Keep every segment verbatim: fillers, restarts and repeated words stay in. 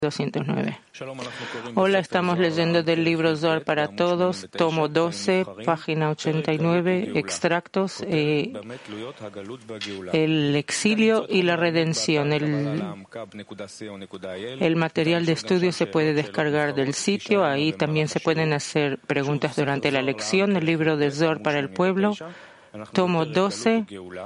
doscientos nueve. Hola, estamos leyendo del libro Zohar para Todos, tomo doce, página ochenta y nueve, extractos, eh, el exilio y la redención. El, el material de estudio se puede descargar del sitio, ahí también se pueden hacer preguntas durante la lección. El libro de Zohar para el pueblo, tomo doce.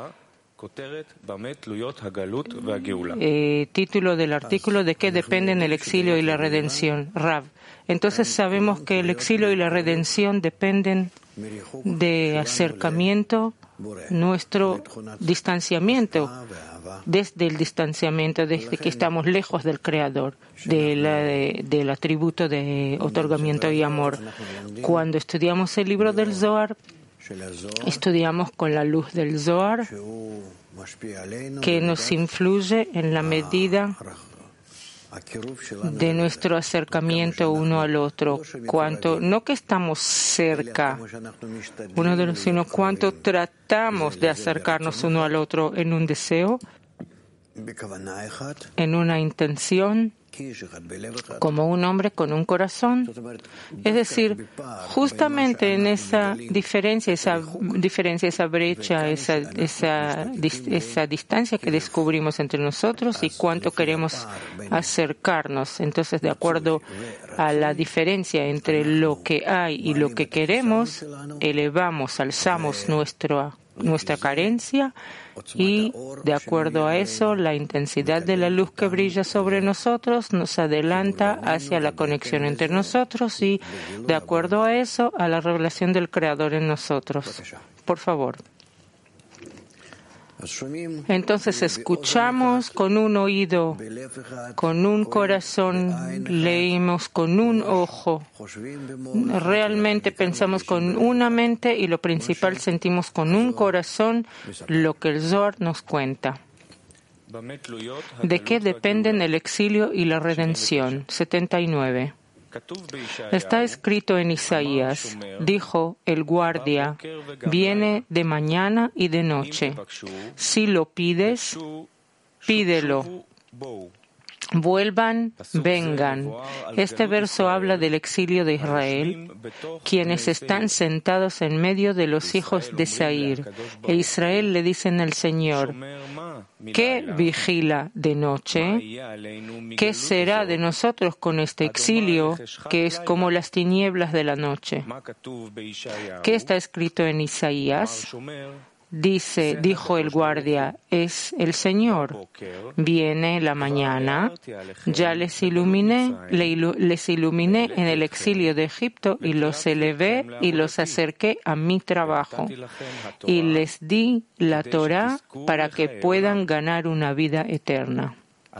Eh, título del artículo: ¿de qué dependen el exilio y la redención? Rav. Entonces sabemos que el exilio y la redención dependen de acercamiento, nuestro distanciamiento, desde el distanciamiento, desde que estamos lejos del Creador, de la, de, del atributo de otorgamiento y amor. Cuando estudiamos el libro del Zohar, estudiamos con la luz del Zohar, que nos influye en la medida de nuestro acercamiento uno al otro, cuanto no que estamos cerca uno de los, sino cuánto tratamos de acercarnos uno al otro en un deseo, en una intención, como un hombre con un corazón. Es decir, justamente en esa diferencia, esa diferencia, esa brecha, esa, esa, esa distancia que descubrimos entre nosotros y cuánto queremos acercarnos. Entonces, de acuerdo a la diferencia entre lo que hay y lo que queremos, elevamos, alzamos nuestro, nuestra carencia. Y, de acuerdo a eso, la intensidad de la luz que brilla sobre nosotros nos adelanta hacia la conexión entre nosotros y, de acuerdo a eso, a la revelación del Creador en nosotros. Por favor. Entonces escuchamos con un oído, con un corazón, leímos con un ojo, realmente pensamos con una mente y lo principal sentimos con un corazón lo que el Zohar nos cuenta. ¿De qué dependen el exilio y la redención? setenta y nueve. Está escrito en Isaías, dijo el guardia, viene de mañana y de noche. Si lo pides, pídelo. Vuelvan, vengan. Este verso habla del exilio de Israel, quienes están sentados en medio de los hijos de Seir. E Israel le dicen al Señor, ¿qué vigila de noche? ¿Qué será de nosotros con este exilio que es como las tinieblas de la noche? ¿Qué está escrito en Isaías? Dice, dijo el guardia, es el Señor. Viene la mañana, ya les iluminé, les iluminé en el exilio de Egipto y los elevé y los acerqué a mi trabajo. Y les di la Torá para que puedan ganar una vida eterna.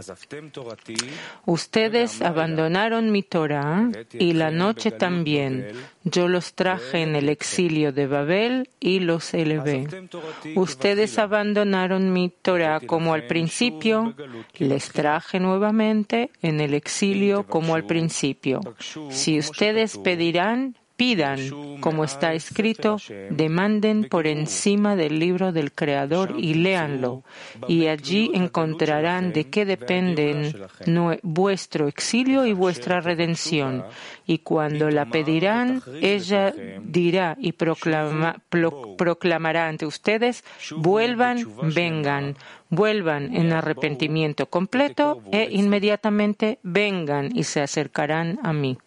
Ustedes abandonaron mi Torá y la noche también. Yo los traje en el exilio de Babel y los elevé. Ustedes abandonaron mi Torá como al principio. Les traje nuevamente en el exilio como al principio. Si ustedes pedirán, pidan, como está escrito, demanden por encima del libro del Creador y léanlo, y allí encontrarán de qué dependen vuestro exilio y vuestra redención. Y cuando la pedirán, ella dirá y proclama, pro, proclamará ante ustedes, vuelvan, vengan, vuelvan en arrepentimiento completo e inmediatamente vengan y se acercarán a mí.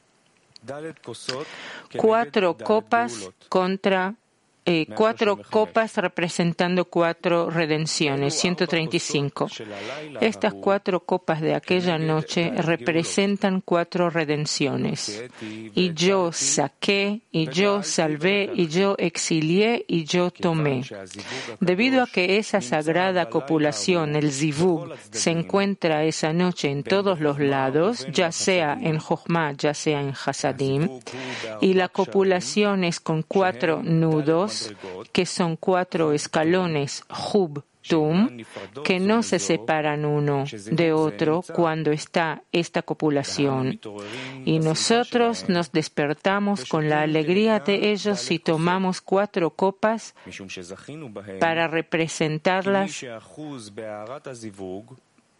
Cuatro copas contra eh, cuatro copas representando cuatro redenciones, ciento treinta y cinco. Estas cuatro copas de aquella noche representan cuatro redenciones. Y yo saqué, y yo salvé, y yo exilié, y yo tomé. Debido a que esa sagrada copulación, el zivug, se encuentra esa noche en todos los lados, ya sea en Jochma, ya sea en Hasadim, y la copulación es con cuatro nudos, que son cuatro escalones, Hub, Tum, que no se separan uno de otro cuando está esta copulación. Y nosotros nos despertamos con la alegría de ellos y tomamos cuatro copas para representarlas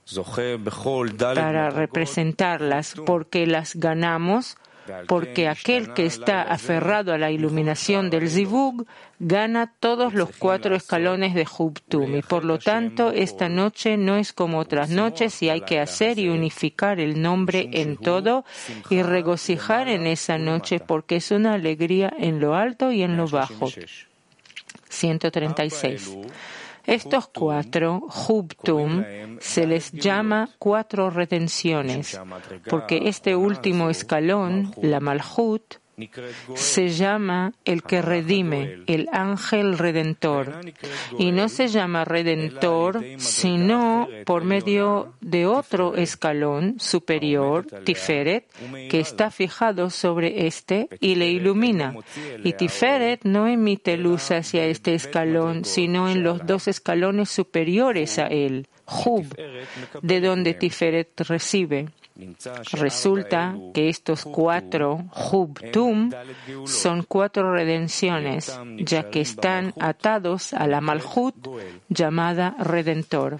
para representarlas, porque las ganamos, porque aquel que está aferrado a la iluminación del Zivug gana todos los cuatro escalones de Hubtum, y por lo tanto esta noche no es como otras noches y hay que hacer y unificar el nombre en todo y regocijar en esa noche porque es una alegría en lo alto y en lo bajo. ciento treinta y seis. Estos cuatro, Hubtum, se les llama cuatro redenciones, porque este último escalón, la Malhut, se llama el que redime, el ángel redentor. Y no se llama redentor, sino por medio de otro escalón superior, Tiferet, que está fijado sobre este y le ilumina. Y Tiferet no emite luz hacia este escalón, sino en los dos escalones superiores a él, Hub, de donde Tiferet recibe. Resulta que estos cuatro Hubtum son cuatro redenciones, ya que están atados a la Malhut llamada Redentor.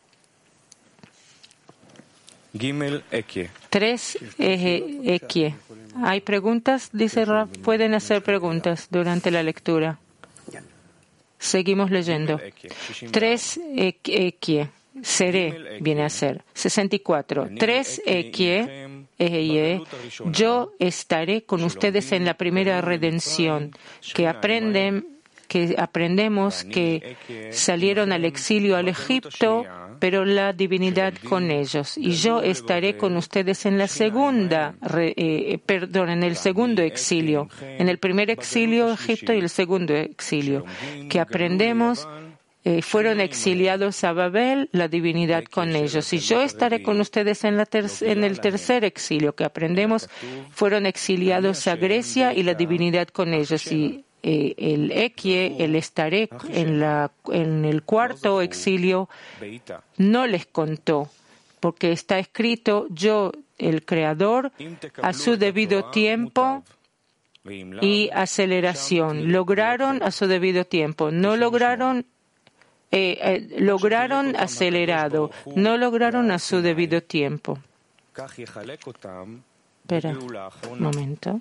Tres Ekie. ¿Hay preguntas? Dice Rav. Pueden hacer preguntas durante la lectura. Seguimos leyendo. Tres Ekie. Seré, viene a ser. sesenta y cuatro. Tres Ekie, Eje, yo estaré con ustedes en la primera redención, que aprenden, que aprendemos que salieron al exilio al Egipto, pero la divinidad con ellos. Y yo estaré con ustedes en la segunda, eh, perdón, en el segundo exilio, en el primer exilio Egipto y el segundo exilio, que aprendemos Eh, fueron exiliados a Babel, la divinidad con ellos. Y yo estaré con ustedes en, la ter- en el tercer exilio, que aprendemos, fueron exiliados a Grecia y la divinidad con ellos. Y eh, el Ekie, el estaré en, la, en el cuarto exilio, no les contó, porque está escrito, yo, el Creador, a su debido tiempo y aceleración. Lograron a su debido tiempo, no lograron Eh, eh, lograron acelerado, no lograron a su debido tiempo. Espera un momento.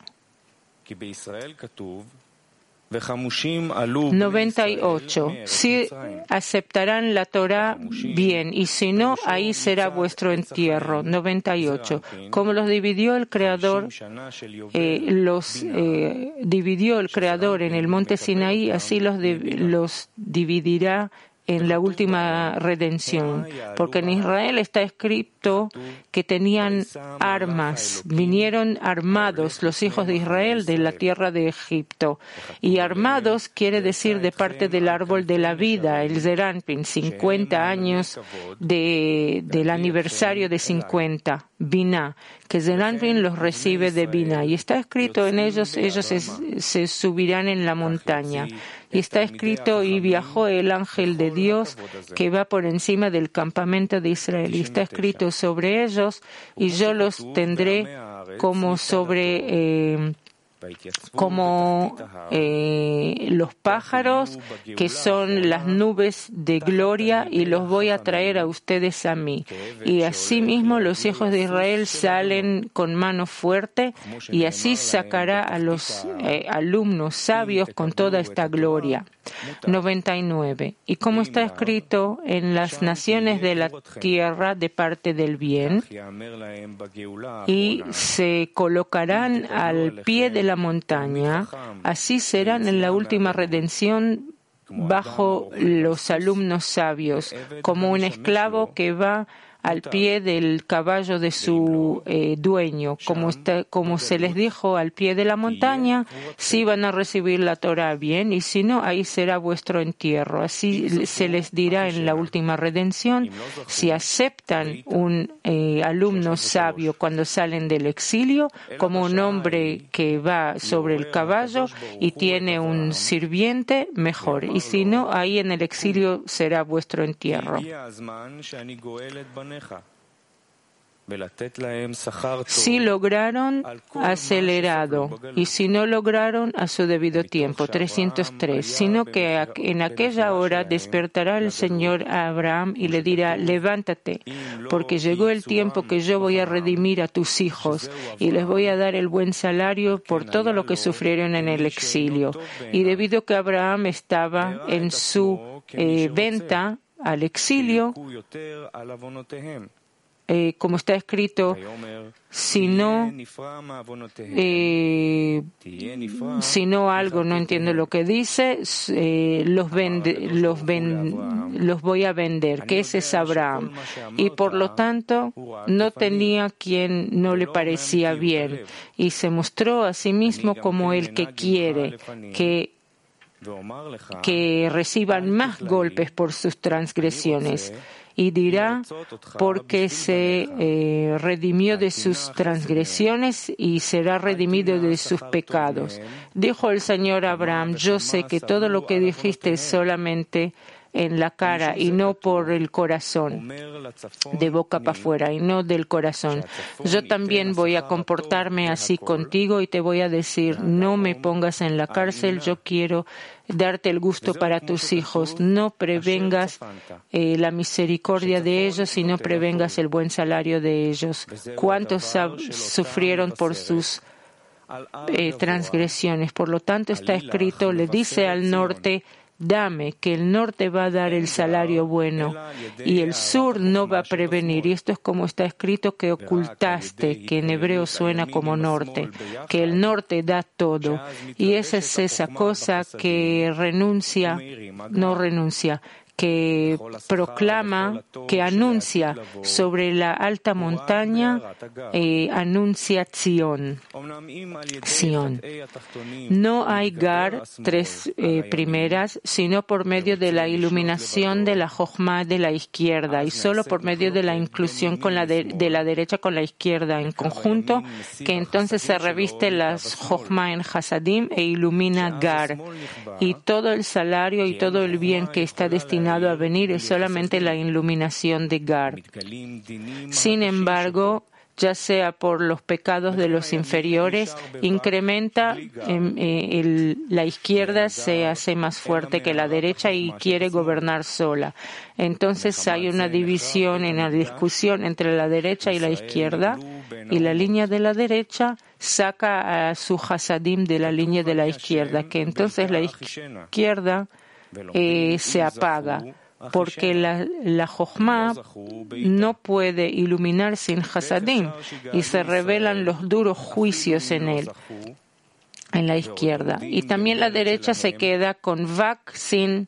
noventa y ocho. Si aceptarán la Torah, bien, y si no, ahí será vuestro entierro. noventa y ocho. Como los dividió el Creador, eh, los eh, dividió el Creador en el monte Sinaí, así los, de, los dividirá en la última redención, porque en Israel está escrito que tenían armas, vinieron armados los hijos de Israel de la tierra de Egipto, y armados quiere decir de parte del árbol de la vida, el Zeranpin, cincuenta años de, del aniversario de cincuenta, Binah, que Zeranpin los recibe de Binah, y está escrito en ellos, ellos se, se subirán en la montaña. Y está escrito, y viajó el ángel de Dios que va por encima del campamento de Israel. Y está escrito sobre ellos, y yo los tendré como sobre, eh, como eh, los pájaros, que son las nubes de gloria, y los voy a traer a ustedes a mí. Y asimismo los hijos de Israel salen con mano fuerte, y así sacará a los eh, alumnos sabios con toda esta gloria. noventa y nueve. Y como está escrito en las naciones de la tierra de parte del bien, y se colocarán al pie de la montaña, así serán en la última redención bajo los alumnos sabios, como un esclavo que va al pie del caballo de su eh, dueño, como, está, como se les dijo al pie de la montaña, si van a recibir la Torah bien, y si no, ahí será vuestro entierro. Así se les dirá en la última redención, si aceptan un eh, alumno sabio cuando salen del exilio, como un hombre que va sobre el caballo y tiene un sirviente, mejor. Y si no, ahí en el exilio será vuestro entierro. Si lograron, acelerado, y si no lograron, a su debido tiempo. trescientos tres. Sino que en aquella hora despertará el Señor a Abraham y le dirá: levántate, porque llegó el tiempo que yo voy a redimir a tus hijos y les voy a dar el buen salario por todo lo que sufrieron en el exilio. Y debido a que Abraham estaba en su eh, venta al exilio, Eh, como está escrito, si no, eh, si no algo, no entiendo lo que dice, eh, los, vende, los, ven, los voy a vender, que ese es Abraham. Y por lo tanto, no tenía quien no le parecía bien. Y se mostró a sí mismo como el que quiere que que reciban más golpes por sus transgresiones. Y dirá, porque se eh, redimió de sus transgresiones y será redimido de sus pecados. Dijo el Señor a Abraham: yo sé que todo lo que dijiste es solamente en la cara y no por el corazón, de boca para afuera y no del corazón. Yo también voy a comportarme así contigo y te voy a decir: no me pongas en la cárcel, yo quiero darte el gusto para tus hijos. No prevengas eh, la misericordia de ellos y no prevengas el buen salario de ellos. ¿Cuántos sufrieron por sus eh, transgresiones? Por lo tanto, está escrito, le dice al norte: dame, que el norte va a dar el salario bueno y el sur no va a prevenir. Y esto es como está escrito, que ocultaste, que en hebreo suena como norte, que el norte da todo. Y esa es esa cosa que renuncia, no renuncia, que proclama, que anuncia sobre la alta montaña, eh, anuncia Sion. Sion. No hay Gar, tres eh, primeras, sino por medio de la iluminación de la Jochma de la izquierda, y solo por medio de la inclusión con la de, de la derecha con la izquierda en conjunto, que entonces se reviste la Jochma en Hasadim e ilumina Gar. Y todo el salario y todo el bien que está destinado a venir es solamente la iluminación de Gar. Sin embargo, ya sea por los pecados de los inferiores, incrementa eh, el, la izquierda se hace más fuerte que la derecha y quiere gobernar sola. Entonces hay una división en la discusión entre la derecha y la izquierda, y la línea de la derecha saca a su Hasadim de la línea de la izquierda, que entonces la izquierda Eh, se apaga, porque la, la Jochma no puede iluminar sin Hasadim, y se revelan los duros juicios en él, en la izquierda. Y también la derecha se queda con Vak sin...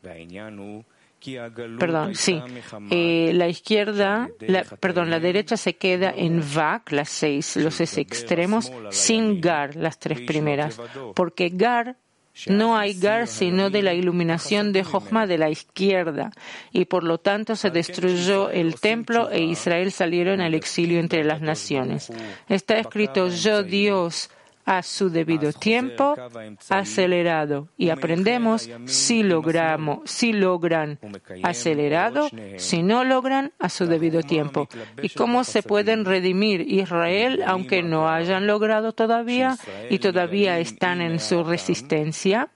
Perdón, sí. Eh, la izquierda, la, perdón, la derecha se queda en Vak, las seis, los seis extremos, sin Gar, las tres primeras, porque Gar no hay Gar sino de la iluminación de Jochma de la izquierda, y por lo tanto se destruyó el templo e Israel salieron al exilio entre las naciones. Está escrito: yo Dios a su debido tiempo, acelerado. Y aprendemos si logramos, si logran acelerado, si no logran a su debido tiempo. ¿Y cómo se pueden redimir Israel aunque no hayan logrado todavía y todavía están en su resistencia?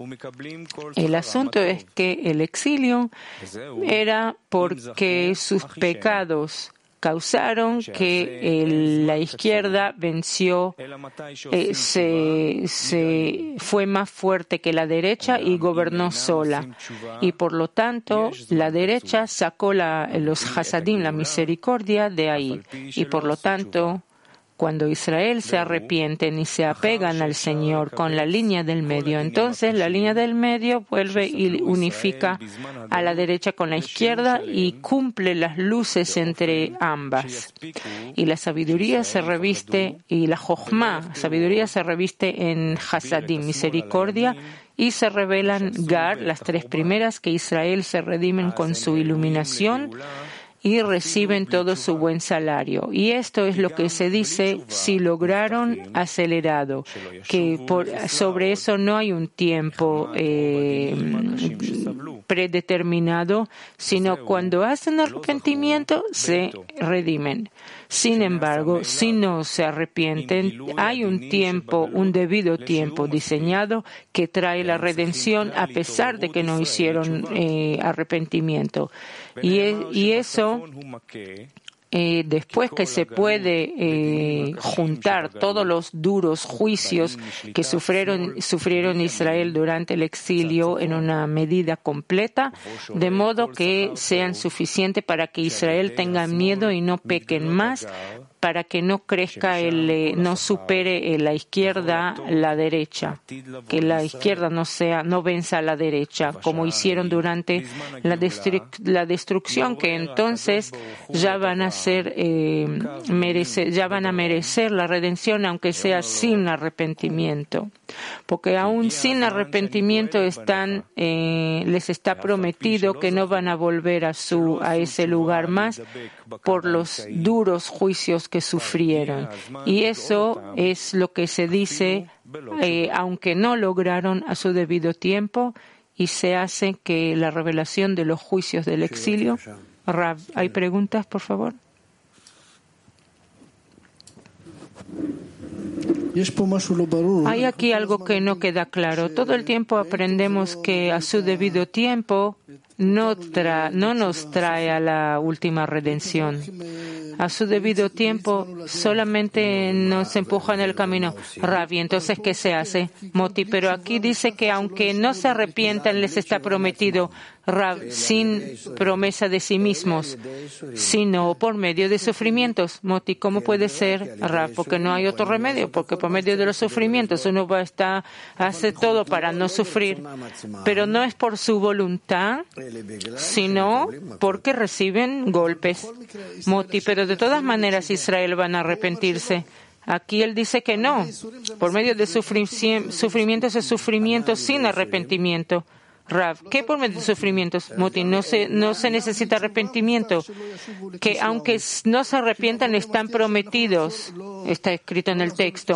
El asunto es que el exilio era porque sus pecados causaron que el, la izquierda venció, eh, se, se fue más fuerte que la derecha y gobernó sola. Y por lo tanto, la derecha sacó la, los Hasadim, la misericordia, de ahí. Y por lo tanto, cuando Israel se arrepienten y se apegan al Señor con la línea del medio, entonces la línea del medio vuelve y unifica a la derecha con la izquierda y cumple las luces entre ambas. Y la sabiduría se reviste, y la Jochma, sabiduría se reviste en Hasadim, misericordia, y se revelan Gar, las tres primeras, que Israel se redimen con su iluminación y reciben todo su buen salario. Y esto es lo que se dice si lograron acelerado, que por, sobre eso no hay un tiempo eh, predeterminado, sino cuando hacen arrepentimiento se redimen. Sin embargo, si no se arrepienten, hay un tiempo, un debido tiempo diseñado que trae la redención a pesar de que no hicieron eh, arrepentimiento. Y, y eso... Eh, después que se puede eh, juntar todos los duros juicios que sufrieron, sufrieron Israel durante el exilio en una medida completa, de modo que sean suficientes para que Israel tenga miedo y no pequen más, para que no crezca, el, eh, no supere eh, la izquierda la derecha, que la izquierda no sea, no venza a la derecha, como hicieron durante la, destru- la destrucción, que entonces ya van a ser, eh, merece, ya van a merecer la redención, aunque sea sin arrepentimiento, porque aún sin arrepentimiento están, eh, les está prometido que no van a volver a su, a ese lugar más por los duros juicios que sufrieron. Y eso es lo que se dice, eh, aunque no lograron a su debido tiempo, y se hace que la revelación de los juicios del exilio. Rav, ¿hay preguntas, por favor? Hay aquí algo que no queda claro. Todo el tiempo aprendemos que a su debido tiempo no, tra- no nos trae a la última redención. A su debido tiempo solamente nos empuja en el camino. Ravi, entonces, ¿qué se hace? Moti, pero aquí dice que aunque no se arrepientan, les está prometido. Rav, sin promesa de sí mismos, sino por medio de sufrimientos. Moti, ¿cómo puede ser, Rav? Porque no hay otro remedio, porque por medio de los sufrimientos uno va a estar, hace todo para no sufrir, pero no es por su voluntad, sino porque reciben golpes. Moti, pero de todas maneras Israel van a arrepentirse. Aquí él dice que no, por medio de sufri- sufrimientos es sufrimiento sin arrepentimiento. Rav, ¿qué por medio de sufrimientos? Moti, no se, no se necesita arrepentimiento, que aunque no se arrepientan están prometidos, está escrito en el texto.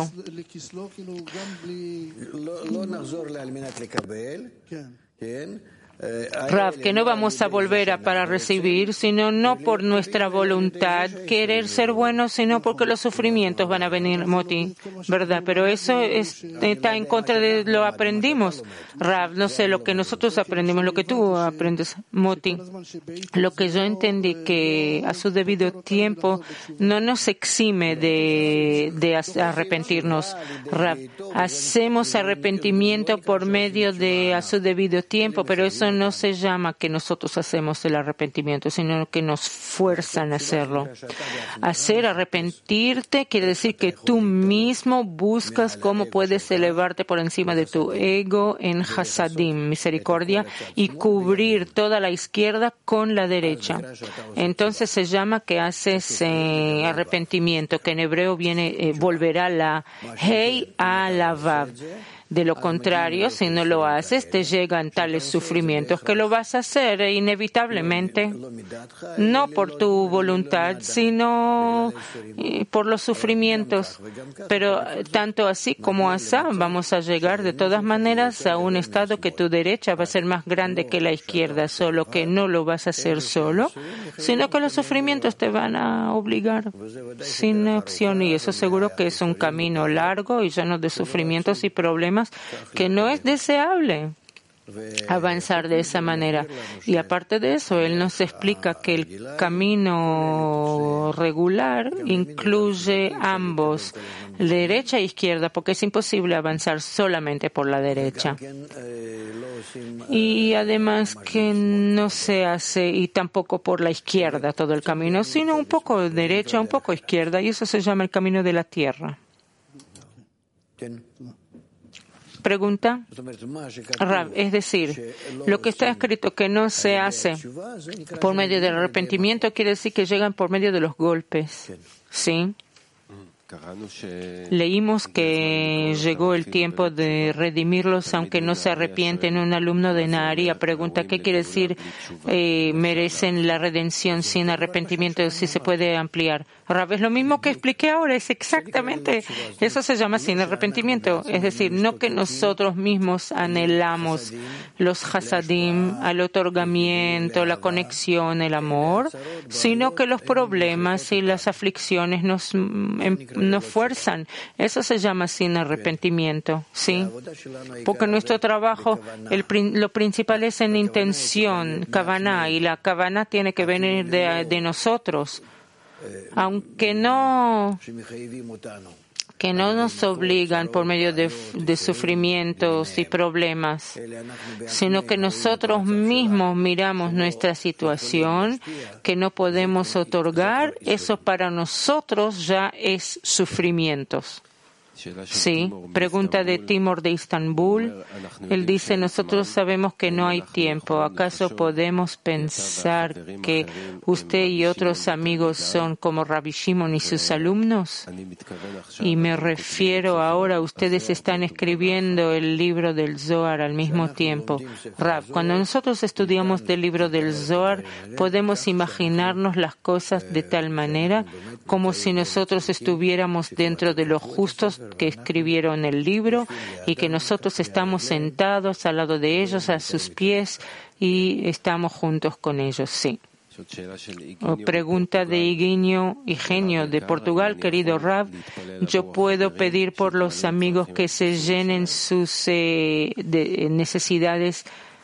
Rav, que no vamos a volver a para recibir, sino no por nuestra voluntad querer ser buenos, sino porque los sufrimientos van a venir, Moti, ¿verdad? Pero eso es, está en contra de lo aprendimos. Rav, no sé, lo que nosotros aprendimos, lo que tú aprendes, Moti. Lo que yo entendí que a su debido tiempo no nos exime de, de arrepentirnos. Rav, hacemos arrepentimiento por medio de a su debido tiempo, pero eso no se llama que nosotros hacemos el arrepentimiento, sino que nos fuerzan a hacerlo. Hacer arrepentirte quiere decir que tú mismo buscas cómo puedes elevarte por encima de tu ego en hasadim, misericordia, y cubrir toda la izquierda con la derecha. Entonces se llama que haces eh, arrepentimiento, que en hebreo viene, eh, volverá la hei a la vav. De lo contrario, si no lo haces, te llegan tales sufrimientos que lo vas a hacer inevitablemente, no por tu voluntad, sino por los sufrimientos. Pero tanto así como asá, vamos a llegar de todas maneras a un estado que tu derecha va a ser más grande que la izquierda, solo que no lo vas a hacer solo, sino que los sufrimientos te van a obligar sin opción. Y eso seguro que es un camino largo y lleno de sufrimientos y problemas, que no es deseable avanzar de esa manera. Y aparte de eso, él nos explica que el camino regular incluye ambos, derecha e izquierda, porque es imposible avanzar solamente por la derecha. Y además que no se hace, y tampoco por la izquierda todo el camino, sino un poco derecha, un poco izquierda, y eso se llama el camino de la tierra. Pregunta, Rav, es decir, lo que está escrito que no se hace por medio del arrepentimiento quiere decir que llegan por medio de los golpes, ¿sí? Leímos que llegó el tiempo de redimirlos aunque no se arrepienten. Un alumno de Naharía pregunta qué quiere decir eh, merecen la redención sin arrepentimiento, si se puede ampliar. Rab, es lo mismo que expliqué ahora, es exactamente, eso se llama sin arrepentimiento. Es decir, no que nosotros mismos anhelamos los hasadim, al otorgamiento, la conexión, el amor, sino que los problemas y las aflicciones nos, nos fuerzan. Eso se llama sin arrepentimiento, ¿sí? Porque nuestro trabajo, el, lo principal es en intención, kavaná, y la kavaná tiene que venir de, de nosotros. Aunque no, que no nos obligan por medio de, de sufrimientos y problemas, sino que nosotros mismos miramos nuestra situación, que no podemos otorgar, eso para nosotros ya es sufrimientos. Sí, pregunta de Timor de Istambul. Él dice, nosotros sabemos que no hay tiempo. ¿Acaso podemos pensar que usted y otros amigos son como Rabbi Shimon y sus alumnos? Y me refiero ahora, ustedes están escribiendo el libro del Zohar al mismo tiempo. Rab, cuando nosotros estudiamos del libro del Zohar, podemos imaginarnos las cosas de tal manera como si nosotros estuviéramos dentro de los justos que escribieron el libro y que nosotros estamos sentados al lado de ellos, a sus pies, y estamos juntos con ellos, sí. O pregunta de Higuinio Higenio de Portugal, querido Rab, ¿yo puedo pedir por los amigos que se llenen sus eh, de necesidades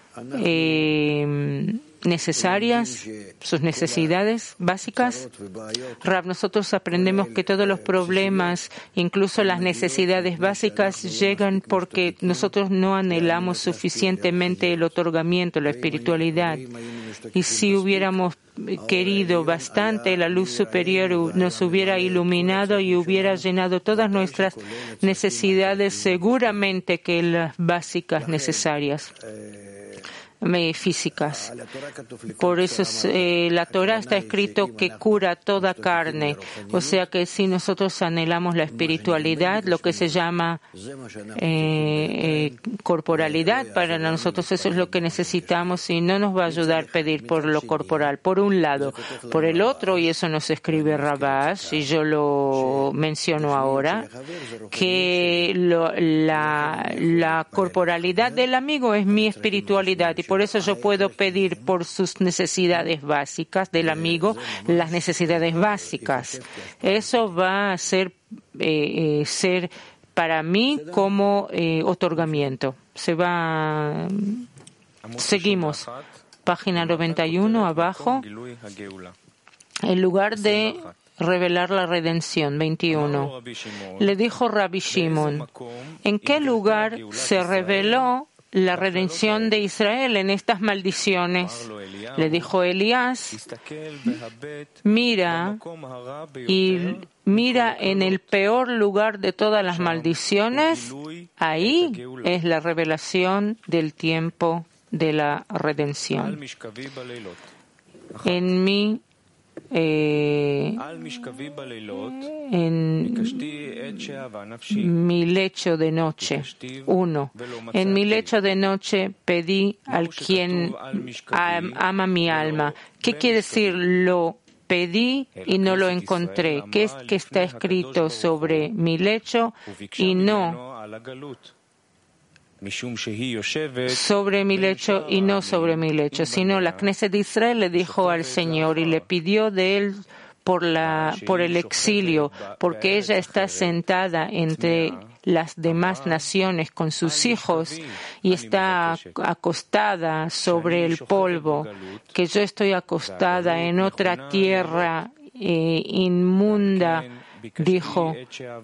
eh, necesarias, sus necesidades básicas? Rab, nosotros aprendemos que todos los problemas, incluso las necesidades básicas, llegan porque nosotros no anhelamos suficientemente el otorgamiento, la espiritualidad. Y si hubiéramos querido bastante, la luz superior nos hubiera iluminado y hubiera llenado todas nuestras necesidades, seguramente que las básicas necesarias físicas. Por eso eh, la Torah está escrito que cura toda carne. O sea que si nosotros anhelamos la espiritualidad, lo que se llama eh, eh, corporalidad, para nosotros eso es lo que necesitamos y no nos va a ayudar a pedir por lo corporal, por un lado. Por el otro, y eso nos escribe Rabash, y yo lo menciono ahora, que lo, la, la corporalidad del amigo es mi espiritualidad, y por eso yo puedo pedir por sus necesidades básicas del amigo, las necesidades básicas. Eso va a ser, eh, eh, ser para mí como eh, otorgamiento. Se va. Seguimos. Página noventa y uno, abajo. En lugar de revelar la redención, veintiuno. Le dijo Rabbi Shimon, ¿en qué lugar se reveló la redención de Israel en estas maldiciones? Le dijo Elías, mira y mira en el peor lugar de todas las maldiciones, ahí es la revelación del tiempo de la redención. En mi Eh, en mi lecho de noche. Uno. En mi lecho de noche pedí al quien ama mi alma. ¿Qué quiere decir lo pedí y no lo encontré? ¿Qué es que está escrito sobre mi lecho y no sobre mi lecho y no sobre mi lecho, sino la Knesset de Israel le dijo al Señor y le pidió de él por la por el exilio, porque ella está sentada entre las demás naciones con sus hijos y está acostada sobre el polvo, que yo estoy acostada en otra tierra eh, inmunda, dijo.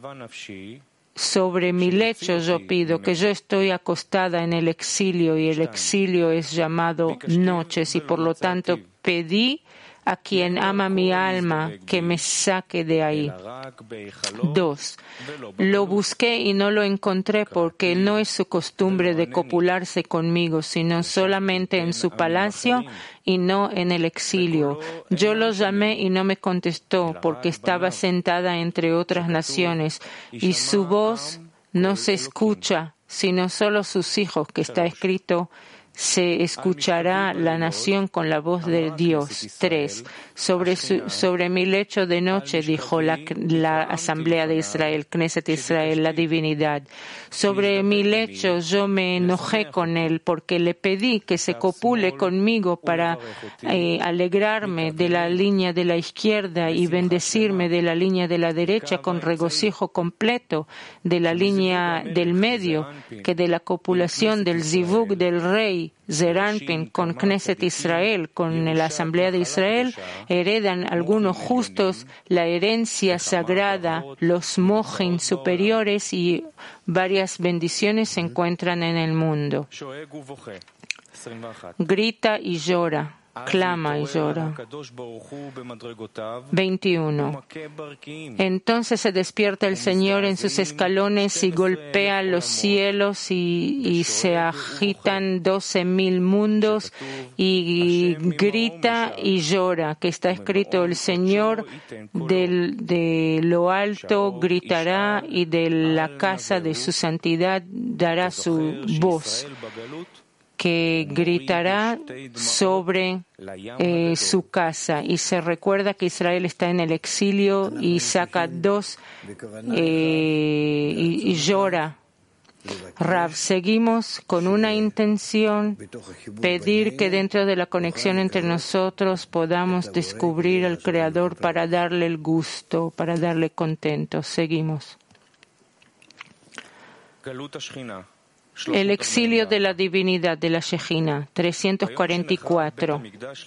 Sobre mi lecho yo pido, que yo estoy acostada en el exilio y el exilio es llamado noches y por lo tanto pedí a quien ama mi alma que me saque de ahí. Dos. Lo busqué y no lo encontré porque no es su costumbre de copularse conmigo, sino solamente en su palacio y no en el exilio. Yo lo llamé y no me contestó porque estaba sentada entre otras naciones y su voz no se escucha, sino solo sus hijos, que está escrito se escuchará la nación con la voz de Dios. Tres. Sobre, su, sobre mi lecho de noche, dijo la, la Asamblea de Israel, Knesset Israel, la divinidad. Sobre mi lecho yo me enojé con él porque le pedí que se copule conmigo para eh, alegrarme de la línea de la izquierda y bendecirme de la línea de la derecha con regocijo completo de la línea del medio, que de la copulación del zivug del rey Zeranpin con Knesset Israel, con la Asamblea de Israel, heredan algunos justos la herencia sagrada, los mojin superiores y varias bendiciones se encuentran en el mundo. Grita y llora, clama y llora. veintiuno. Entonces se despierta el Señor en sus escalones y golpea los cielos y, y se agitan doce mil mundos y grita y llora, que está escrito: el Señor del, de lo alto gritará y de la casa de su santidad dará su voz, que gritará sobre eh, su casa. Y se recuerda que Israel está en el exilio y saca dos eh, y, y llora. Rav, seguimos con una intención, pedir que dentro de la conexión entre nosotros podamos descubrir al Creador para darle el gusto, para darle contento. Seguimos. El exilio de la divinidad de la Shejina, trescientos cuarenta y cuatro.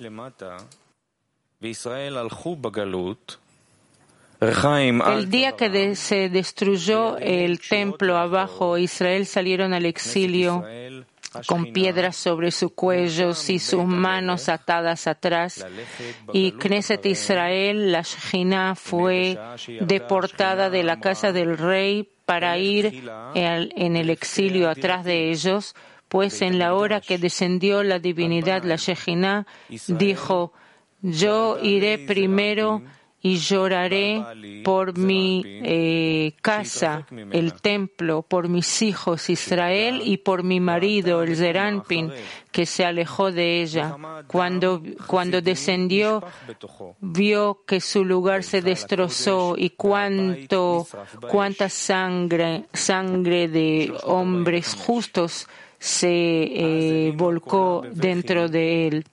El día que de, se destruyó el templo abajo, Israel salieron al exilio con piedras sobre sus cuellos y sus manos atadas atrás. Y Knesset Israel, la Shejina, fue deportada de la casa del rey para ir en el exilio atrás de ellos, pues en la hora que descendió la divinidad, la Shejina, dijo: yo iré primero y lloraré por mi eh, casa, el templo, por mis hijos Israel y por mi marido, el Zeranpin, que se alejó de ella. Cuando, cuando descendió, vio que su lugar se destrozó y cuánto, cuánta sangre, sangre de hombres justos se eh, volcó dentro de él.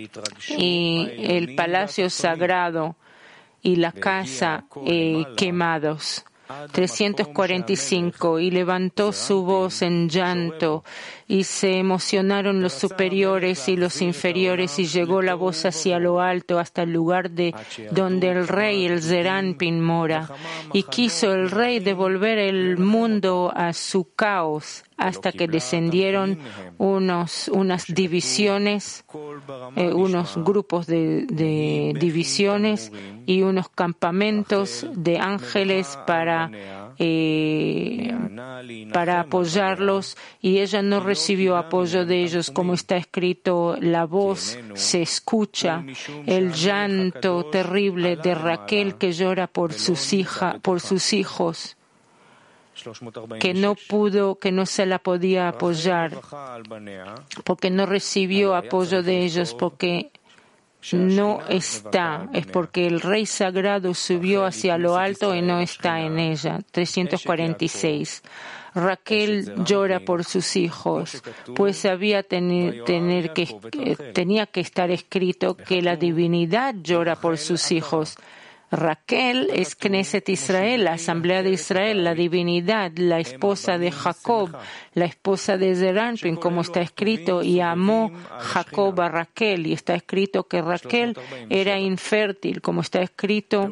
Y el palacio sagrado y la casa eh, quemados. trescientos cuarenta y cinco. Y levantó su voz en llanto, y se emocionaron los superiores y los inferiores, y llegó la voz hacia lo alto hasta el lugar de donde el rey, el Zeranpin, mora. Y quiso el rey devolver el mundo a su caos, hasta que descendieron unos, unas divisiones, eh, unos grupos de, de divisiones y unos campamentos de ángeles para, eh, para apoyarlos, y ella no recibió apoyo de ellos, como está escrito: la voz se escucha, el llanto terrible de Raquel que llora por sus hija, por sus hijos, que no pudo, que no se la podía apoyar, porque no recibió apoyo de ellos, porque no está, es porque el Rey Sagrado subió hacia lo alto y no está en ella. trescientos cuarenta y seis. Raquel llora por sus hijos, pues había tener, tener que, tenía que estar escrito que la divinidad llora por sus hijos. Raquel es Knesset Israel, la Asamblea de Israel, la divinidad, la esposa de Jacob, la esposa de Zeranpin, como está escrito, y amó Jacob a Raquel, y está escrito que Raquel era infértil, como está escrito,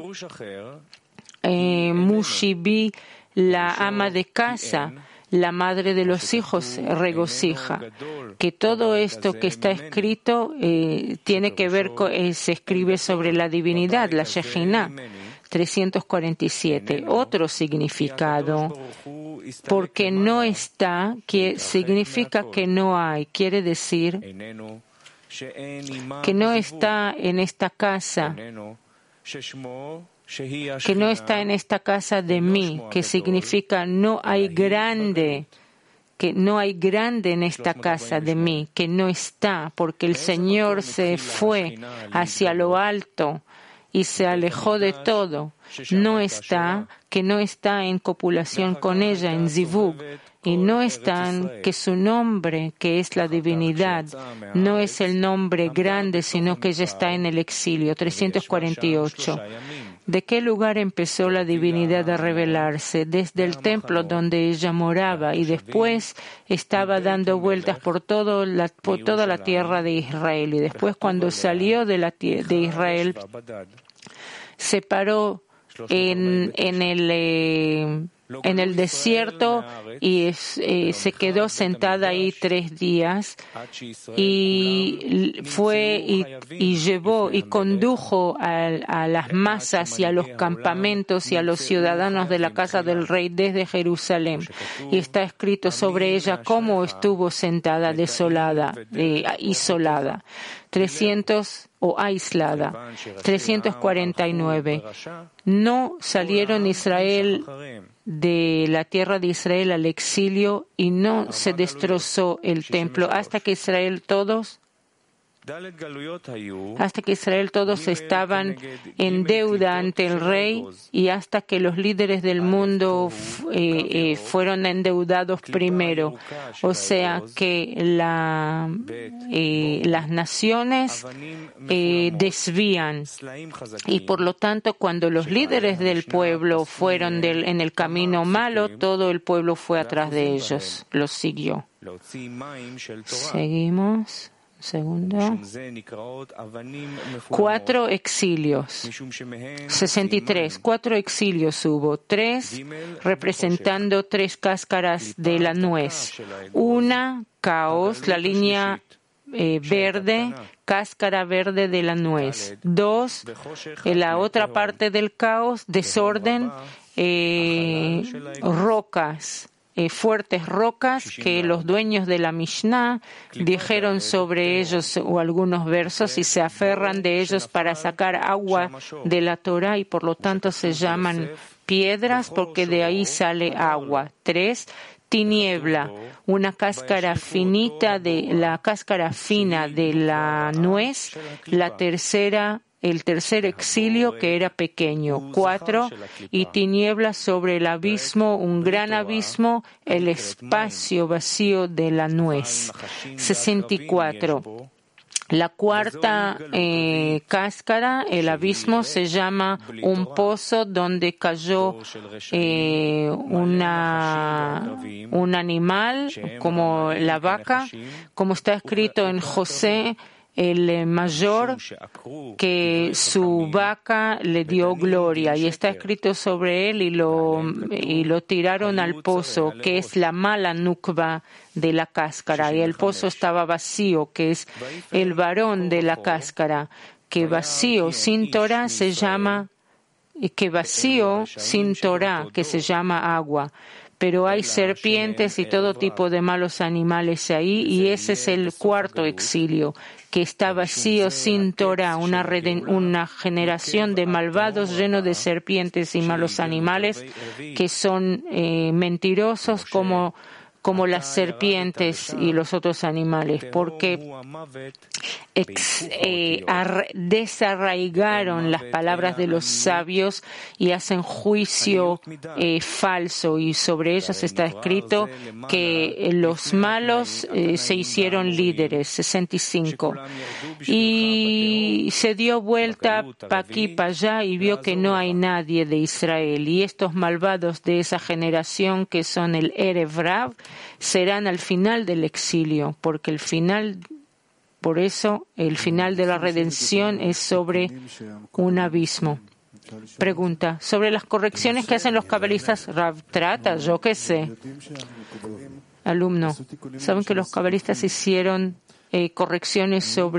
eh, Mushibi, la ama de casa, la madre de los hijos, regocija. Que todo esto que está escrito eh, tiene que ver con, eh, se escribe sobre la divinidad, la Shejina. trescientos cuarenta y siete. Otro significado, porque no está, que significa que no hay, quiere decir que no está en esta casa, que no está en esta casa de mí, que significa no hay grande que no hay grande en esta casa de mí, que no está, porque el Señor se fue hacia lo alto y se alejó de todo. No está, que no está en copulación con ella, en Zivug, y no está en que su nombre, que es la divinidad, no es el nombre grande, sino que ella está en el exilio. trescientos cuarenta y ocho. ¿De qué lugar empezó la divinidad a revelarse? Desde el templo donde ella moraba, y después estaba dando vueltas por, todo la, por toda la tierra de Israel. Y después, cuando salió de, la, de Israel, se paró en, en el... Eh, en el desierto y es, eh, se quedó sentada ahí tres días y fue y, y llevó y condujo a, a las masas y a los campamentos y a los ciudadanos de la casa del rey desde Jerusalén. Y está escrito sobre ella cómo estuvo sentada desolada, eh, isolada. trescientos o aislada. trescientos cuarenta y nueve. No salieron Israel de la tierra de Israel al exilio y no se destrozó el templo hasta que Israel todos hasta que Israel todos estaban en deuda ante el rey y hasta que los líderes del mundo eh, eh, fueron endeudados primero. O sea que la, eh, las naciones eh, desvían y por lo tanto cuando los líderes del pueblo fueron del, en el camino malo, todo el pueblo fue atrás de ellos, los siguió. Seguimos. Segundo. Cuatro exilios. sesenta y tres. Cuatro exilios hubo. Tres representando tres cáscaras de la nuez. Una, caos, la línea eh, verde, cáscara verde de la nuez. Dos, en la otra parte del caos, desorden, eh, rocas. Eh, fuertes rocas que los dueños de la Mishnah dijeron sobre ellos o algunos versos y se aferran de ellos para sacar agua de la Torah y por lo tanto se llaman piedras porque de ahí sale agua. Tres, tiniebla, una cáscara finita de la cáscara fina de la nuez. La tercera el tercer exilio que era pequeño. Cuatro, y tinieblas sobre el abismo, un gran abismo, el espacio vacío de la nuez. sesenta y cuatro. La cuarta eh, cáscara, el abismo, se llama un pozo donde cayó eh, una, un animal como la vaca, como está escrito en José, el mayor, que su vaca le dio gloria, y está escrito sobre él y lo, y lo tiraron al pozo, que es la mala nukva de la cáscara, y el pozo estaba vacío, que es el varón de la cáscara, que vacío sin Torah se llama, que vacío sin Torah, que se llama agua. Pero hay serpientes y todo tipo de malos animales ahí, y ese es el cuarto exilio, que está vacío sin Torah, una, reden, una generación de malvados llenos de serpientes y malos animales que son eh, mentirosos como como las serpientes y los otros animales, porque ex, eh, ar, desarraigaron las palabras de los sabios y hacen juicio eh, falso, y sobre ellos está escrito que los malos eh, se hicieron líderes. sesenta y cinco. Y se dio vuelta pa' aquí, pa' allá, y vio que no hay nadie de Israel, y estos malvados de esa generación, que son el Erev Rav, serán al final del exilio, porque el final, por eso, el final de la redención es sobre un abismo. Pregunta, sobre las correcciones que hacen los cabalistas. Rav trata, yo qué sé. Alumno, ¿saben que los cabalistas hicieron eh, correcciones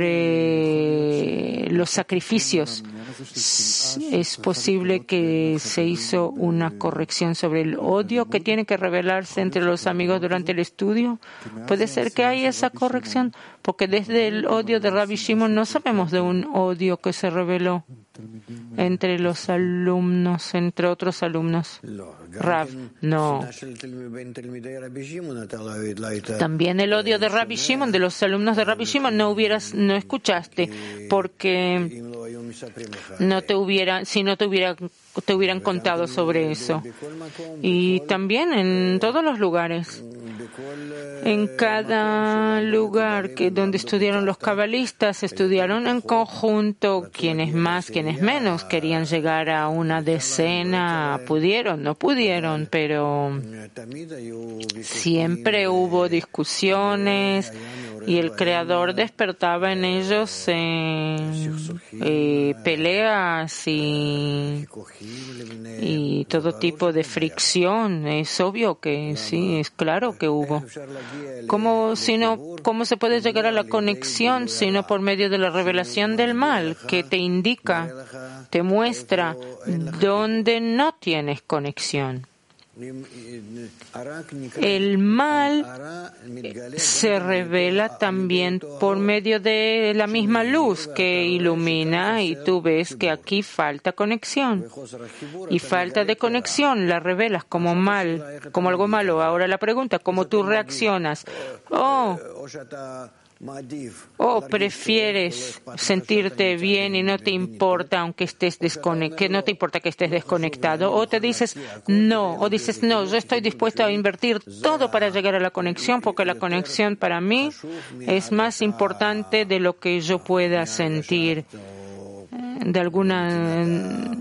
sobre los sacrificios? Es posible que se hizo una corrección sobre el odio que tiene que revelarse entre los amigos durante el estudio. Puede ser que haya esa corrección, porque desde el odio de Rabbi Shimon no sabemos de un odio que se reveló. entre los alumnos, entre otros alumnos. Rav, no. También el odio de Rabbi Shimon, de los alumnos de Rabbi Shimon, no hubieras, no escuchaste, porque no te hubieran, si no te hubieran, te hubieran contado sobre eso. Y también en todos los lugares. En cada lugar que donde estudiaron los cabalistas, estudiaron en conjunto, quienes más, quienes menos querían llegar a una decena, pudieron, no pudieron, pero siempre hubo discusiones y el Creador despertaba en ellos eh, eh, peleas y, y todo tipo de fricción. Es obvio que sí, es claro que hubo. ¿Cómo, si no, ¿Cómo se puede llegar a la conexión sino por medio de la revelación del mal, que te indica, te muestra dónde no tienes conexión? El mal se revela también por medio de la misma luz que ilumina, y tú ves que aquí falta conexión. Y falta de conexión la revelas como mal, como algo malo. Ahora la pregunta, ¿cómo tú reaccionas? Oh, O prefieres sentirte bien y no te importa aunque estés desconectado, que no te importa que estés desconectado, o te dices no, o dices no, yo estoy dispuesto a invertir todo para llegar a la conexión, porque la conexión para mí es más importante de lo que yo pueda sentir de alguna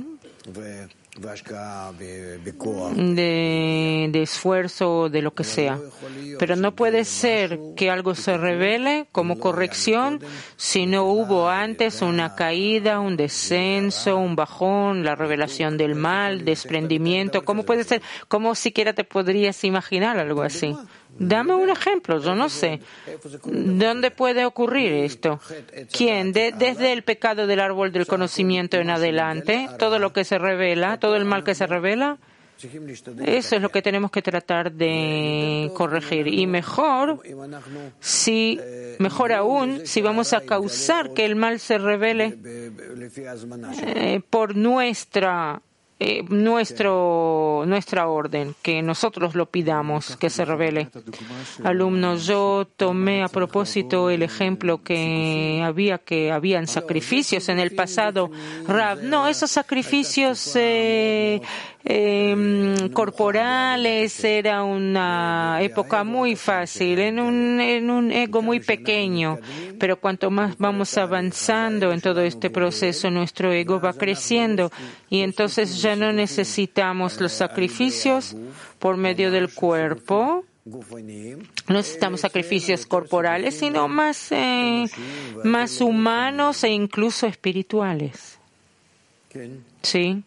De, de esfuerzo o de lo que sea. Pero no puede ser que algo se revele como corrección si no hubo antes una caída, un descenso, un bajón, la revelación del mal, desprendimiento. ¿Cómo puede ser? ¿Cómo siquiera te podrías imaginar algo así? Dame un ejemplo, yo no sé. ¿Dónde puede ocurrir esto? ¿Quién? De, desde el pecado del árbol del conocimiento en adelante, todo lo que se revela, todo el mal que se revela, eso es lo que tenemos que tratar de corregir. Y mejor, si, mejor aún, si vamos a causar que el mal se revele eh, por nuestra Eh, nuestro, nuestra orden, que nosotros lo pidamos, que se revele. Alumnos, yo tomé a propósito el ejemplo que había, que habían sacrificios en el pasado. Rav, no, esos sacrificios eh, eh, corporales era una época muy fácil, en un, en un ego muy pequeño, pero cuanto más vamos avanzando en todo este proceso, nuestro ego va creciendo, y entonces ya no necesitamos los sacrificios por medio del cuerpo. No necesitamos sacrificios corporales, sino más, eh, más humanos e incluso espirituales. Sí.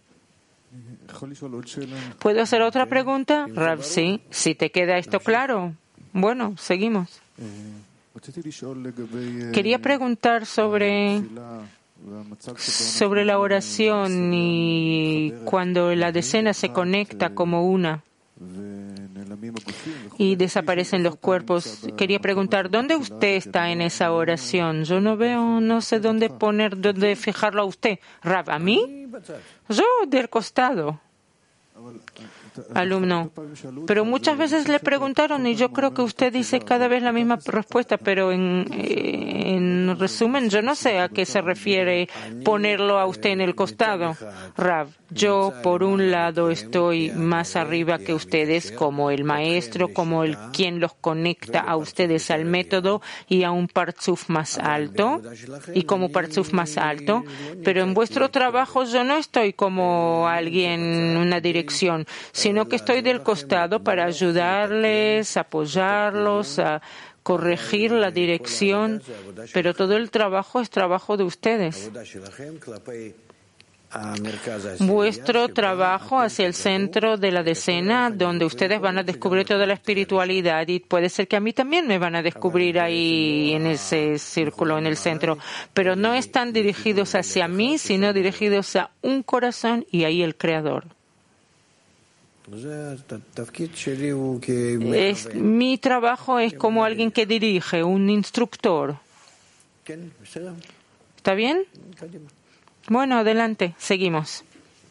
¿Puedo hacer otra pregunta? Rav, sí. Si te queda esto claro. Bueno, seguimos. Quería preguntar sobre sobre la oración y cuando la decena se conecta como una y desaparecen los cuerpos. Quería preguntar, ¿dónde usted está en esa oración? Yo no veo, no sé dónde poner, dónde fijarlo a usted. Rav, ¿a mí? Yo del costado. Alumno, pero muchas veces le preguntaron y yo creo que usted dice cada vez la misma respuesta, pero en, en resumen yo no sé a qué se refiere ponerlo a usted en el costado. Rav, yo por un lado estoy más arriba que ustedes como el maestro, como el quien los conecta a ustedes al método y a un parzuf más alto y como parzuf más alto, pero en vuestro trabajo yo no estoy como alguien en una dirección, sino que estoy del costado para ayudarles, apoyarlos, a corregir la dirección, pero todo el trabajo es trabajo de ustedes. Vuestro trabajo hacia el centro de la decena, donde ustedes van a descubrir toda la espiritualidad, y puede ser que a mí también me van a descubrir ahí en ese círculo, en el centro, pero no están dirigidos hacia mí, sino dirigidos a un corazón y ahí el Creador. Es, mi trabajo es como alguien que dirige, un instructor. ¿Está bien? Bueno, adelante, seguimos.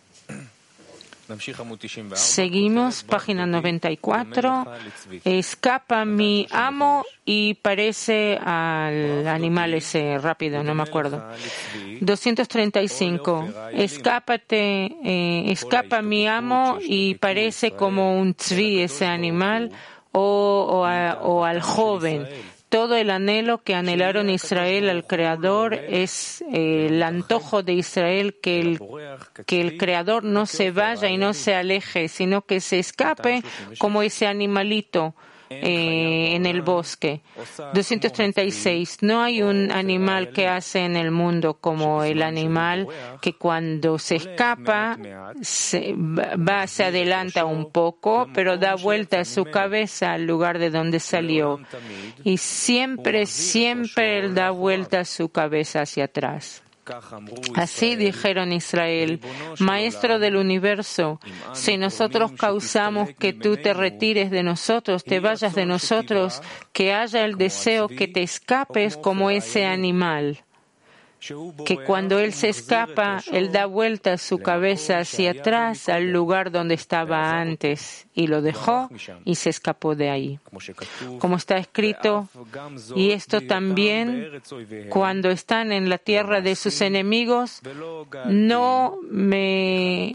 Seguimos, página noventa y cuatro. Escapa mi amo y parece al animal ese rápido, no me acuerdo. doscientos treinta y cinco. Escápate, eh, escapa mi amo y parece como un tzvi ese animal o, o, a, o al joven. Todo el anhelo que anhelaron Israel al Creador es eh, el antojo de Israel que el, que el Creador no se vaya y no se aleje, sino que se escape como ese animalito eh, en el bosque. doscientos treinta y seis. No hay un animal que hace en el mundo como el animal que cuando se escapa se, va, se adelanta un poco, pero da vuelta su cabeza al lugar de donde salió. Y siempre, siempre él da vuelta su cabeza hacia atrás. Así dijeron Israel, Maestro del universo, si nosotros causamos que tú te retires de nosotros, te vayas de nosotros, que haya el deseo que te escapes como ese animal, que cuando él se escapa, él da vuelta su cabeza hacia atrás al lugar donde estaba antes y lo dejó y se escapó de ahí. Como está escrito, y esto también, cuando están en la tierra de sus enemigos, no me...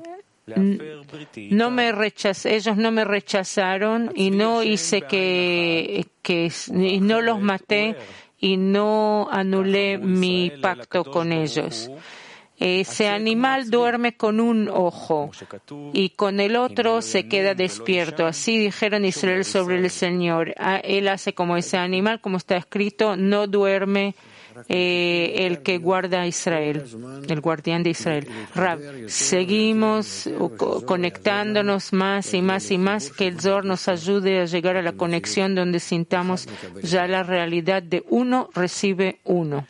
No me rechaz, ellos no me rechazaron y no hice que, que y no los maté y no anulé mi pacto con ellos. Ese animal duerme con un ojo y con el otro se queda despierto. Así dijeron Israel sobre el Señor. Él hace como ese animal, como está escrito, no duerme eh, el que guarda a Israel, el guardián de Israel. Rab, seguimos conectándonos más y más y más, que el Zohar nos ayude a llegar a la conexión donde sintamos ya la realidad de uno recibe uno.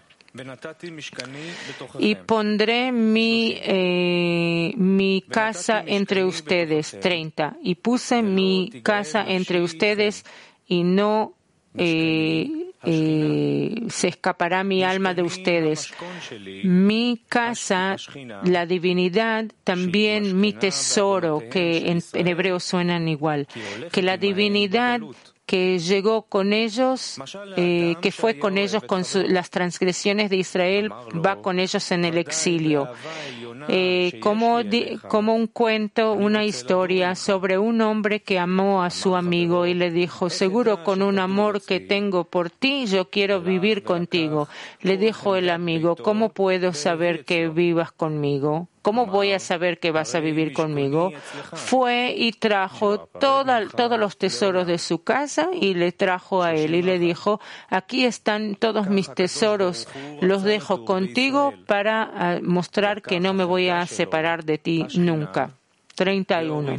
Y pondré mi, eh, mi casa entre ustedes, treinta, y puse mi casa entre ustedes y no eh, eh, se escapará mi alma de ustedes. Mi casa, la divinidad, también mi tesoro, que en, en hebreo suenan igual, que la divinidad que llegó con ellos, eh, que fue con ellos con su, las transgresiones de Israel, va con ellos en el exilio. Eh, como, di, como un cuento, una historia sobre un hombre que amó a su amigo y le dijo, seguro con un amor que tengo por ti, yo quiero vivir contigo. Le dijo el amigo, ¿cómo puedo saber que vivas conmigo? ¿Cómo voy a saber que vas a vivir conmigo? Fue y trajo toda, todos los tesoros de su casa y le trajo a él y le dijo, aquí están todos mis tesoros, los dejo contigo para mostrar que no me voy a separar de ti nunca. treinta y uno.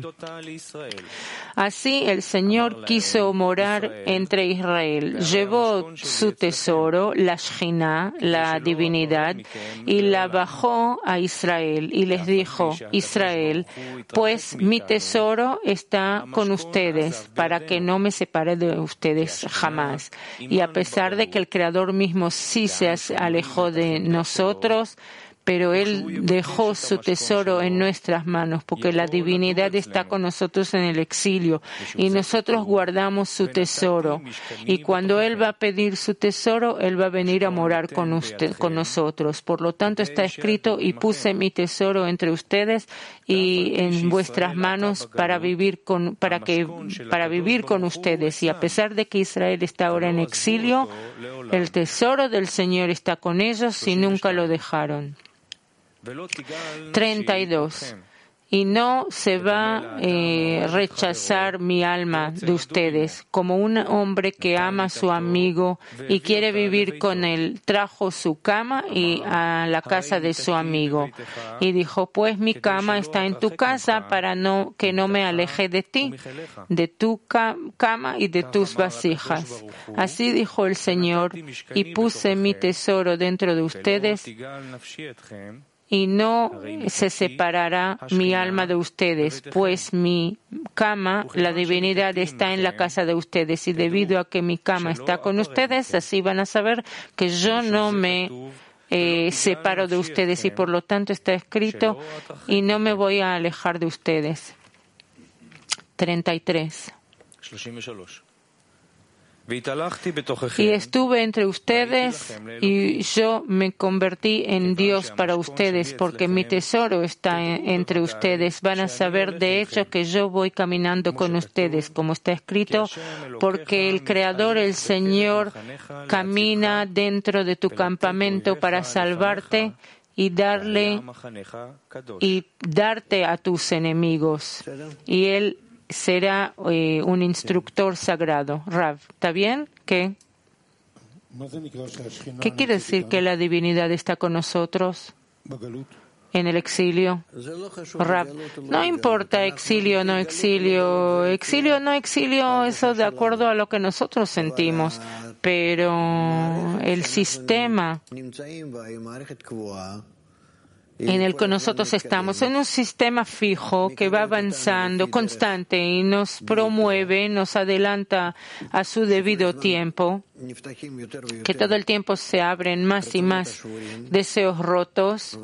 Así el Señor quiso morar entre Israel. Llevó su tesoro, la Shejina, la divinidad, y la bajó a Israel y les dijo, Israel, pues mi tesoro está con ustedes para que no me separe de ustedes jamás. Y a pesar de que el Creador mismo sí se alejó de nosotros, pero Él dejó su tesoro en nuestras manos, porque la divinidad está con nosotros en el exilio y nosotros guardamos su tesoro. Y cuando Él va a pedir su tesoro, Él va a venir a morar con usted, con nosotros. Por lo tanto, está escrito, y puse mi tesoro entre ustedes y en vuestras manos para vivir con, para que, para vivir con ustedes. Y a pesar de que Israel está ahora en exilio, el tesoro del Señor está con ellos y nunca lo dejaron. treinta y dos. Y no se va a eh, rechazar mi alma de ustedes, como un hombre que ama a su amigo y quiere vivir con él. Trajo su cama y a la casa de su amigo y dijo, pues mi cama está en tu casa para no que no me aleje de ti, de tu ca- cama y de tus vasijas. Así dijo el Señor, y puse mi tesoro dentro de ustedes y no se separará mi alma de ustedes, pues mi cama, la divinidad, está en la casa de ustedes, y debido a que mi cama está con ustedes, así van a saber que yo no me eh, separo de ustedes y por lo tanto está escrito y no me voy a alejar de ustedes. treinta y tres. Y estuve entre ustedes y yo me convertí en Dios para ustedes porque mi tesoro está en, entre ustedes. Van a saber de hecho que yo voy caminando con ustedes, como está escrito, porque el Creador, el Señor, camina dentro de tu campamento para salvarte y darle y darte a tus enemigos. Y Él será eh, un instructor sagrado. Rav, ¿está bien? ¿Qué? ¿Qué quiere decir que la divinidad está con nosotros en el exilio? Rav, no importa exilio o no exilio, exilio o no exilio, eso de acuerdo a lo que nosotros sentimos, pero el sistema en el que nosotros estamos, en un sistema fijo que va avanzando constante y nos promueve, nos adelanta a su debido tiempo, que todo el tiempo se abren más y más deseos rotos.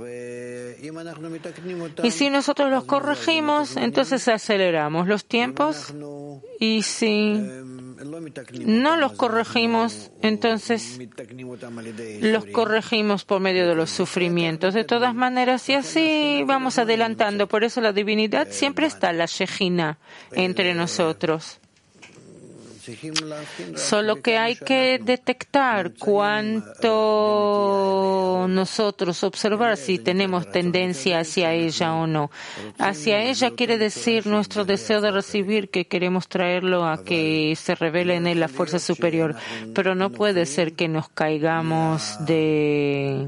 Y si nosotros los corregimos, entonces aceleramos los tiempos, y si no los corregimos, entonces los corregimos por medio de los sufrimientos. De todas maneras, y así vamos adelantando. Por eso la divinidad siempre está, la Shejina, entre nosotros. Solo que hay que detectar cuánto nosotros observar si tenemos tendencia hacia ella o no. Hacia ella quiere decir nuestro deseo de recibir, que queremos traerlo a que se revele en él la fuerza superior. Pero no puede ser que nos caigamos de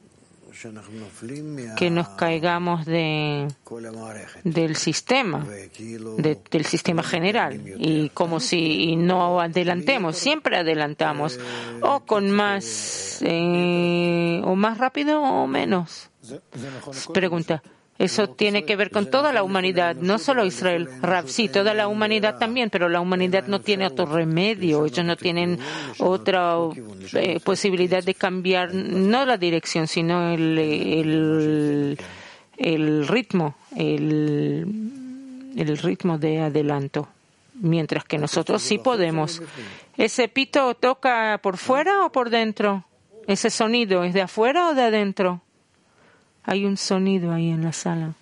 que nos caigamos de del sistema, de, del sistema general, y como si no adelantemos, siempre adelantamos, o con más, eh, o más rápido o menos. Pregunta. Eso tiene que ver con toda la humanidad, no solo Israel. Rav, sí, toda la humanidad también, pero la humanidad no tiene otro remedio. Ellos no tienen otra eh, posibilidad de cambiar, no la dirección, sino el, el, el ritmo, el, el ritmo de adelanto. Mientras que nosotros sí podemos. ¿Ese pito toca por fuera o por dentro? ¿Ese sonido es de afuera o de adentro? Hay un sonido ahí en la sala.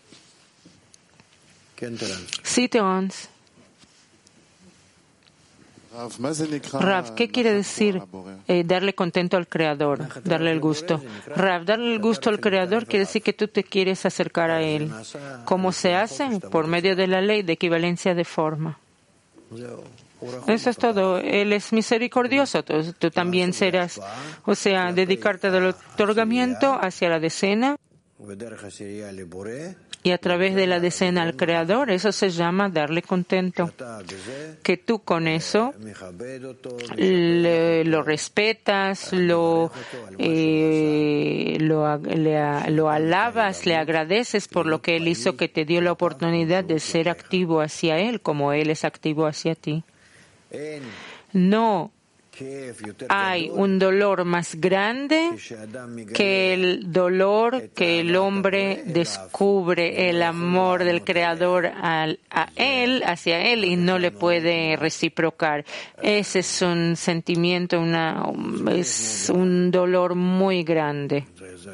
Sí, Teons. Rav, ¿qué quiere decir eh, darle contento al Creador, darle el gusto? Rav, darle el gusto al Creador quiere decir que tú te quieres acercar a Él. ¿Cómo se hace? Por medio de la ley de equivalencia de forma. Eso es todo. Él es misericordioso. Tú, tú también serás. O sea, dedicarte del otorgamiento hacia la decena y a través de la decena al Creador. Eso se llama darle contento. Que tú con eso le, lo respetas, lo, eh, lo, le, lo alabas, le agradeces por lo que Él hizo, que te dio la oportunidad de ser activo hacia Él, como Él es activo hacia ti. No hay un dolor más grande que el dolor que el hombre descubre el amor del Creador a, a él, hacia él, y no le puede reciprocar. Ese es un sentimiento, una, es un dolor muy grande.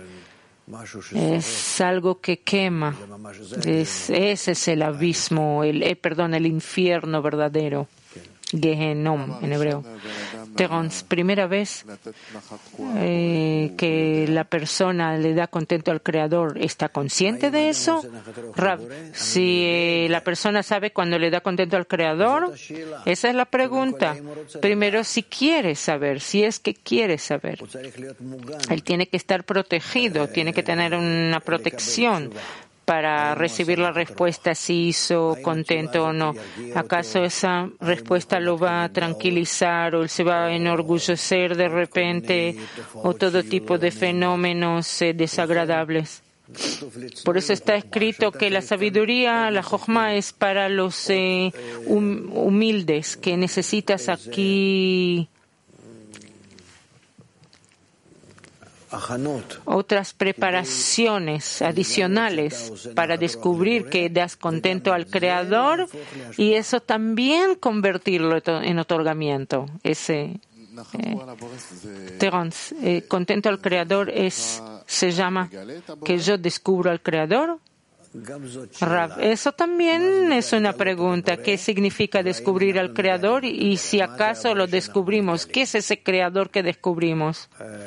Es algo que quema. Es, ese es el abismo, el, eh, perdón, el infierno verdadero. Gehenom en hebreo. Terons, primera vez eh, que la persona le da contento al Creador, ¿está consciente de eso? Rav, si eh, la persona sabe cuando le da contento al Creador, esa es la pregunta. Primero, si quiere saber, si es que quiere saber. Él tiene que estar protegido, tiene que tener una protección para recibir la respuesta si hizo contento o no. ¿Acaso esa respuesta lo va a tranquilizar o él se va a enorgullecer de repente o todo tipo de fenómenos eh, desagradables? Por eso está escrito que la sabiduría, la Jochma, es para los eh, hum, humildes, que necesitas aquí otras preparaciones adicionales para descubrir que das contento al Creador y eso también convertirlo en otorgamiento. Ese eh, Terence, eh, contento al Creador es se llama que yo descubro al Creador. Rav, eso también es una pregunta. ¿Qué significa descubrir al Creador? Y si acaso lo descubrimos, ¿qué es ese Creador que descubrimos?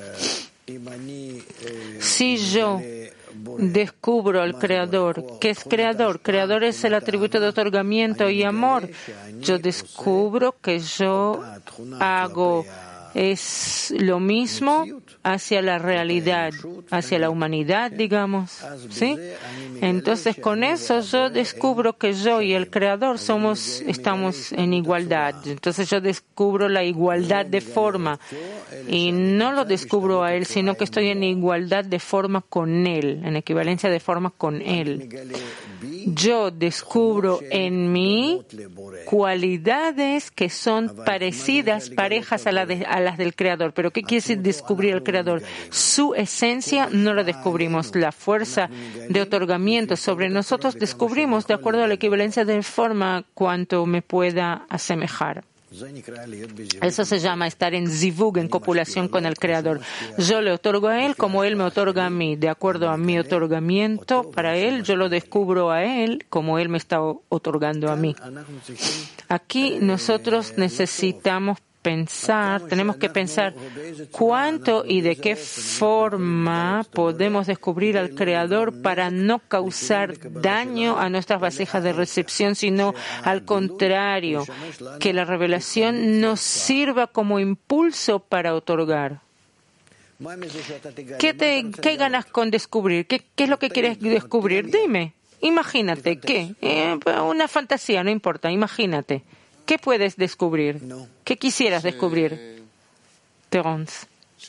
Si yo descubro al Creador, ¿qué es Creador? Creador es el atributo de otorgamiento y amor. Yo descubro que yo hago es lo mismo hacia la realidad, hacia la humanidad, digamos, ¿sí? Entonces, con eso yo descubro que yo y el Creador somos, estamos en igualdad. Entonces, yo descubro la igualdad de forma y no lo descubro a Él, sino que estoy en igualdad de forma con Él, en equivalencia de forma con Él. Yo descubro en mí cualidades que son parecidas, parejas a, la de, a las del Creador. ¿Pero qué quiere decir descubrir al Creador? Su esencia no la descubrimos. La fuerza de otorgamiento sobre nosotros descubrimos de acuerdo a la equivalencia de forma cuanto me pueda asemejar. Eso se llama estar en zivug, en copulación con el Creador. Yo le otorgo a Él como Él me otorga a mí. De acuerdo a mi otorgamiento para Él, yo lo descubro a Él como Él me está otorgando a mí. Aquí nosotros necesitamos pensar, tenemos que pensar cuánto y de qué forma podemos descubrir al Creador para no causar daño a nuestras vasijas de recepción, sino al contrario, que la revelación nos sirva como impulso para otorgar. ¿Qué, te, qué ganas con descubrir? ¿Qué, qué es lo que quieres descubrir? Dime. Imagínate. ¿Qué? Eh, una fantasía, no importa. Imagínate. ¿Qué puedes descubrir? ¿Qué quisieras descubrir? Terence.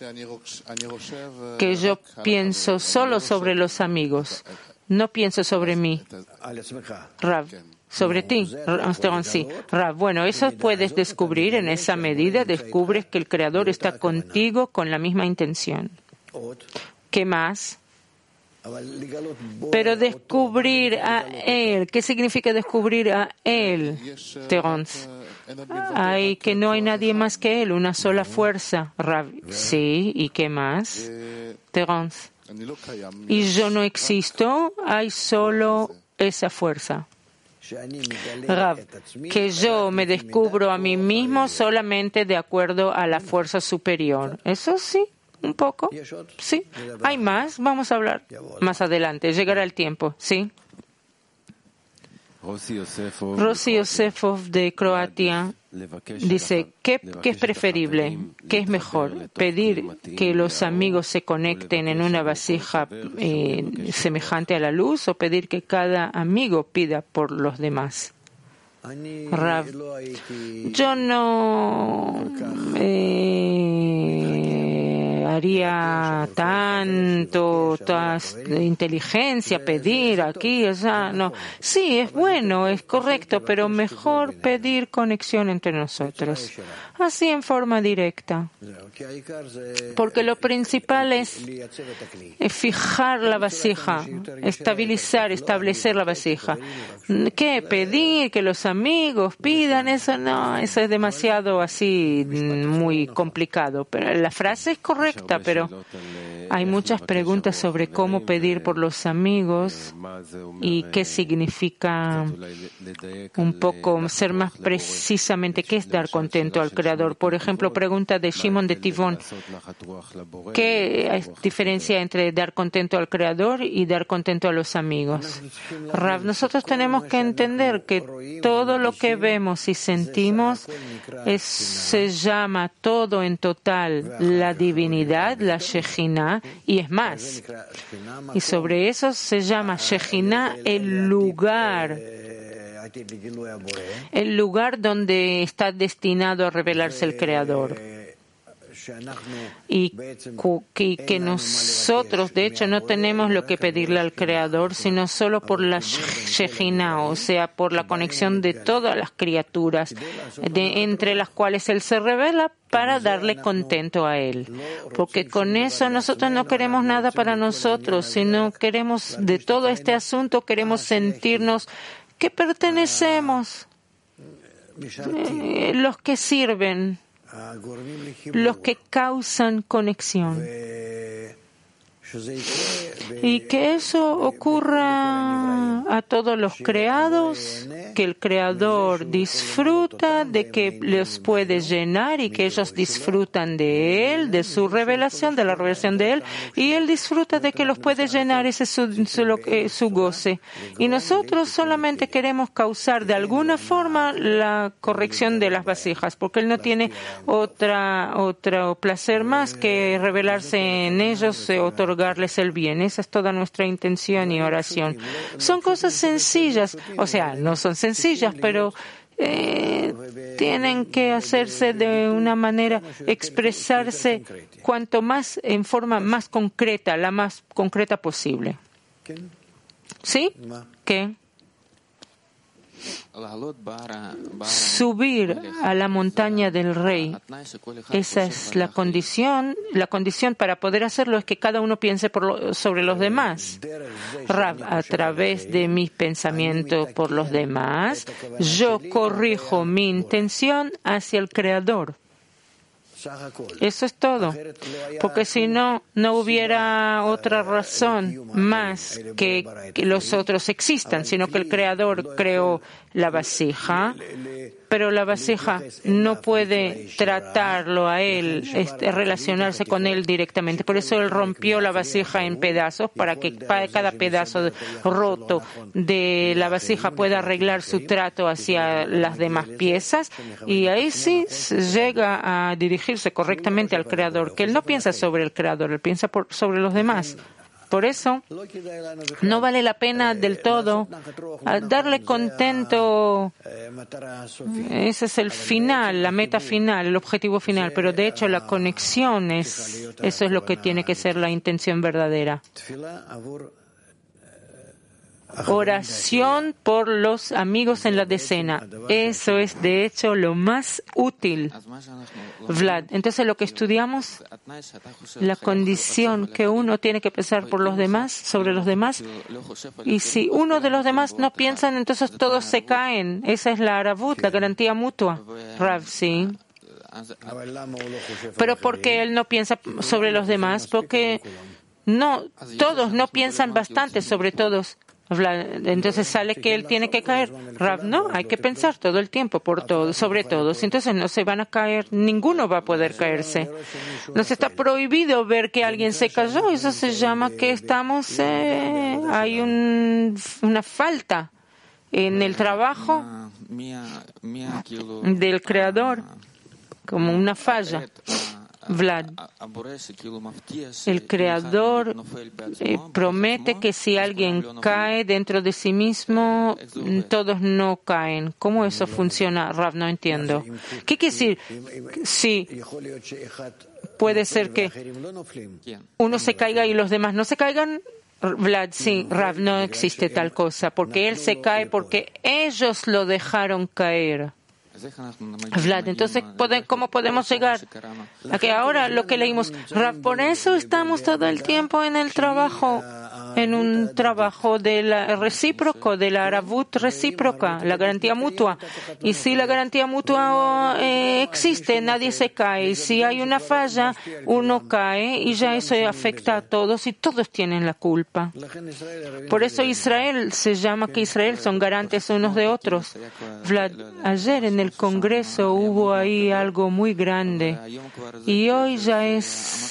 Que yo pienso solo sobre los amigos. No pienso sobre mí. Rav. Sobre ti. Terence, sí. Rav. Bueno, eso puedes descubrir. En esa medida descubres que el Creador está contigo con la misma intención. ¿Qué más? Pero descubrir a Él, ¿qué significa descubrir a Él, Terence? Hay que no hay nadie más que Él, una sola fuerza. Rav, sí, ¿y qué más? Terence. Y yo no existo, hay solo esa fuerza. Rav, que yo me descubro a mí mismo solamente de acuerdo a la fuerza superior. Eso sí. Un poco, sí. Hay más, vamos a hablar más adelante. Llegará el tiempo, sí. Rosy Yosefov de Croacia dice, ¿qué, ¿qué es preferible? ¿Qué es mejor? ¿Pedir que los amigos se conecten en una vasija eh, semejante a la luz o pedir que cada amigo pida por los demás? Rav, yo no eh, haría tanto, tanta inteligencia pedir aquí, o sea, no. Sí, es bueno, es correcto, pero mejor pedir conexión entre nosotros, así en forma directa. Porque lo principal es fijar la vasija, estabilizar, establecer la vasija. ¿Qué? Pedir que los amigos pidan, eso no, eso es demasiado así, muy complicado. Pero la frase es correcta, pero hay muchas preguntas sobre cómo pedir por los amigos y qué significa un poco ser más precisamente qué es dar contento al Creador. Por ejemplo, pregunta de Shimon de Tivón. ¿Qué hay diferencia entre dar contento al Creador y dar contento a los amigos? Rav, nosotros tenemos que entender que todo lo que vemos y sentimos es, se llama todo en total la divinidad, la Shejina, y es más. Y sobre eso se llama Shejina el lugar. El lugar donde está destinado a revelarse el Creador. y que, que nosotros, de hecho, no tenemos lo que pedirle al Creador, sino solo por la Shejina, o sea, por la conexión de todas las criaturas, de, entre las cuales Él se revela, para darle contento a Él. Porque con eso nosotros no queremos nada para nosotros, sino queremos, de todo este asunto, queremos sentirnos que pertenecemos, eh, los que sirven, los que causan conexión. Y que eso ocurra a todos los creados, que el Creador disfruta de que los puede llenar y que ellos disfrutan de Él, de su revelación, de la revelación de Él, y Él disfruta de que los puede llenar, ese es su, su, eh, su goce. Y nosotros solamente queremos causar de alguna forma la corrección de las vasijas, porque Él no tiene otra, otro placer más que revelarse en ellos, eh, otorgarles el bien. Esa es toda nuestra intención y oración. Son cosas sencillas, o sea, no son sencillas, pero eh, tienen que hacerse de una manera, expresarse cuanto más, en forma más concreta, la más concreta posible. ¿Sí? ¿Qué? Subir a la montaña del Rey, esa es la condición. La condición para poder hacerlo es que cada uno piense por lo, sobre los demás. Rav, a través de mis pensamientos por los demás, yo corrijo mi intención hacia el Creador. Eso es todo, porque si no, no hubiera otra razón más que que los otros existan, sino que el Creador creó la vasija, pero la vasija no puede tratarlo a él, este, relacionarse con él directamente. Por eso él rompió la vasija en pedazos, para que cada pedazo roto de la vasija pueda arreglar su trato hacia las demás piezas, y ahí sí llega a dirigirse correctamente al Creador, que él no piensa sobre el Creador, él piensa por, sobre los demás. Por eso, no vale la pena del todo darle contento. Ese es el final, la meta final, el objetivo final. Pero de hecho, la conexión es, eso es lo que tiene que ser la intención verdadera. Oración por los amigos en la decena. Eso es, de hecho, lo más útil. Vlad, entonces lo que estudiamos, la condición que uno tiene que pensar por los demás, sobre los demás, y si uno de los demás no piensan, entonces todos se caen. Esa es la aravut, la garantía mutua. Rav, sí. Pero ¿por qué él no piensa sobre los demás? Porque no, todos no piensan bastante sobre todos. Entonces sale que él tiene que caer. Rav, no, hay que pensar todo el tiempo por todo, sobre todos. Entonces no se van a caer, ninguno va a poder caerse. Nos está prohibido ver que alguien se cayó. Eso se llama que estamos, eh, hay un, una falta en el trabajo del Creador, como una falla. Vlad, el Creador eh, promete que si alguien cae dentro de sí mismo, todos no caen. ¿Cómo eso funciona, Rav? No entiendo. ¿Qué quiere decir? Sí, puede ser que uno se caiga y los demás no se caigan. Vlad, sí, Rav, no existe tal cosa, porque él se cae porque ellos lo dejaron caer. Vlad, entonces, ¿cómo podemos llegar a que ahora lo que leímos? Por eso estamos todo el tiempo en el trabajo, en un trabajo de la recíproco, de la aravut recíproca, la garantía mutua. Y si la garantía mutua eh, existe, nadie se cae. Y si hay una falla, uno cae y ya eso afecta a todos y todos tienen la culpa. Por eso Israel se llama que Israel son garantes unos de otros. Vlad, ayer en el Congreso hubo ahí algo muy grande y hoy ya es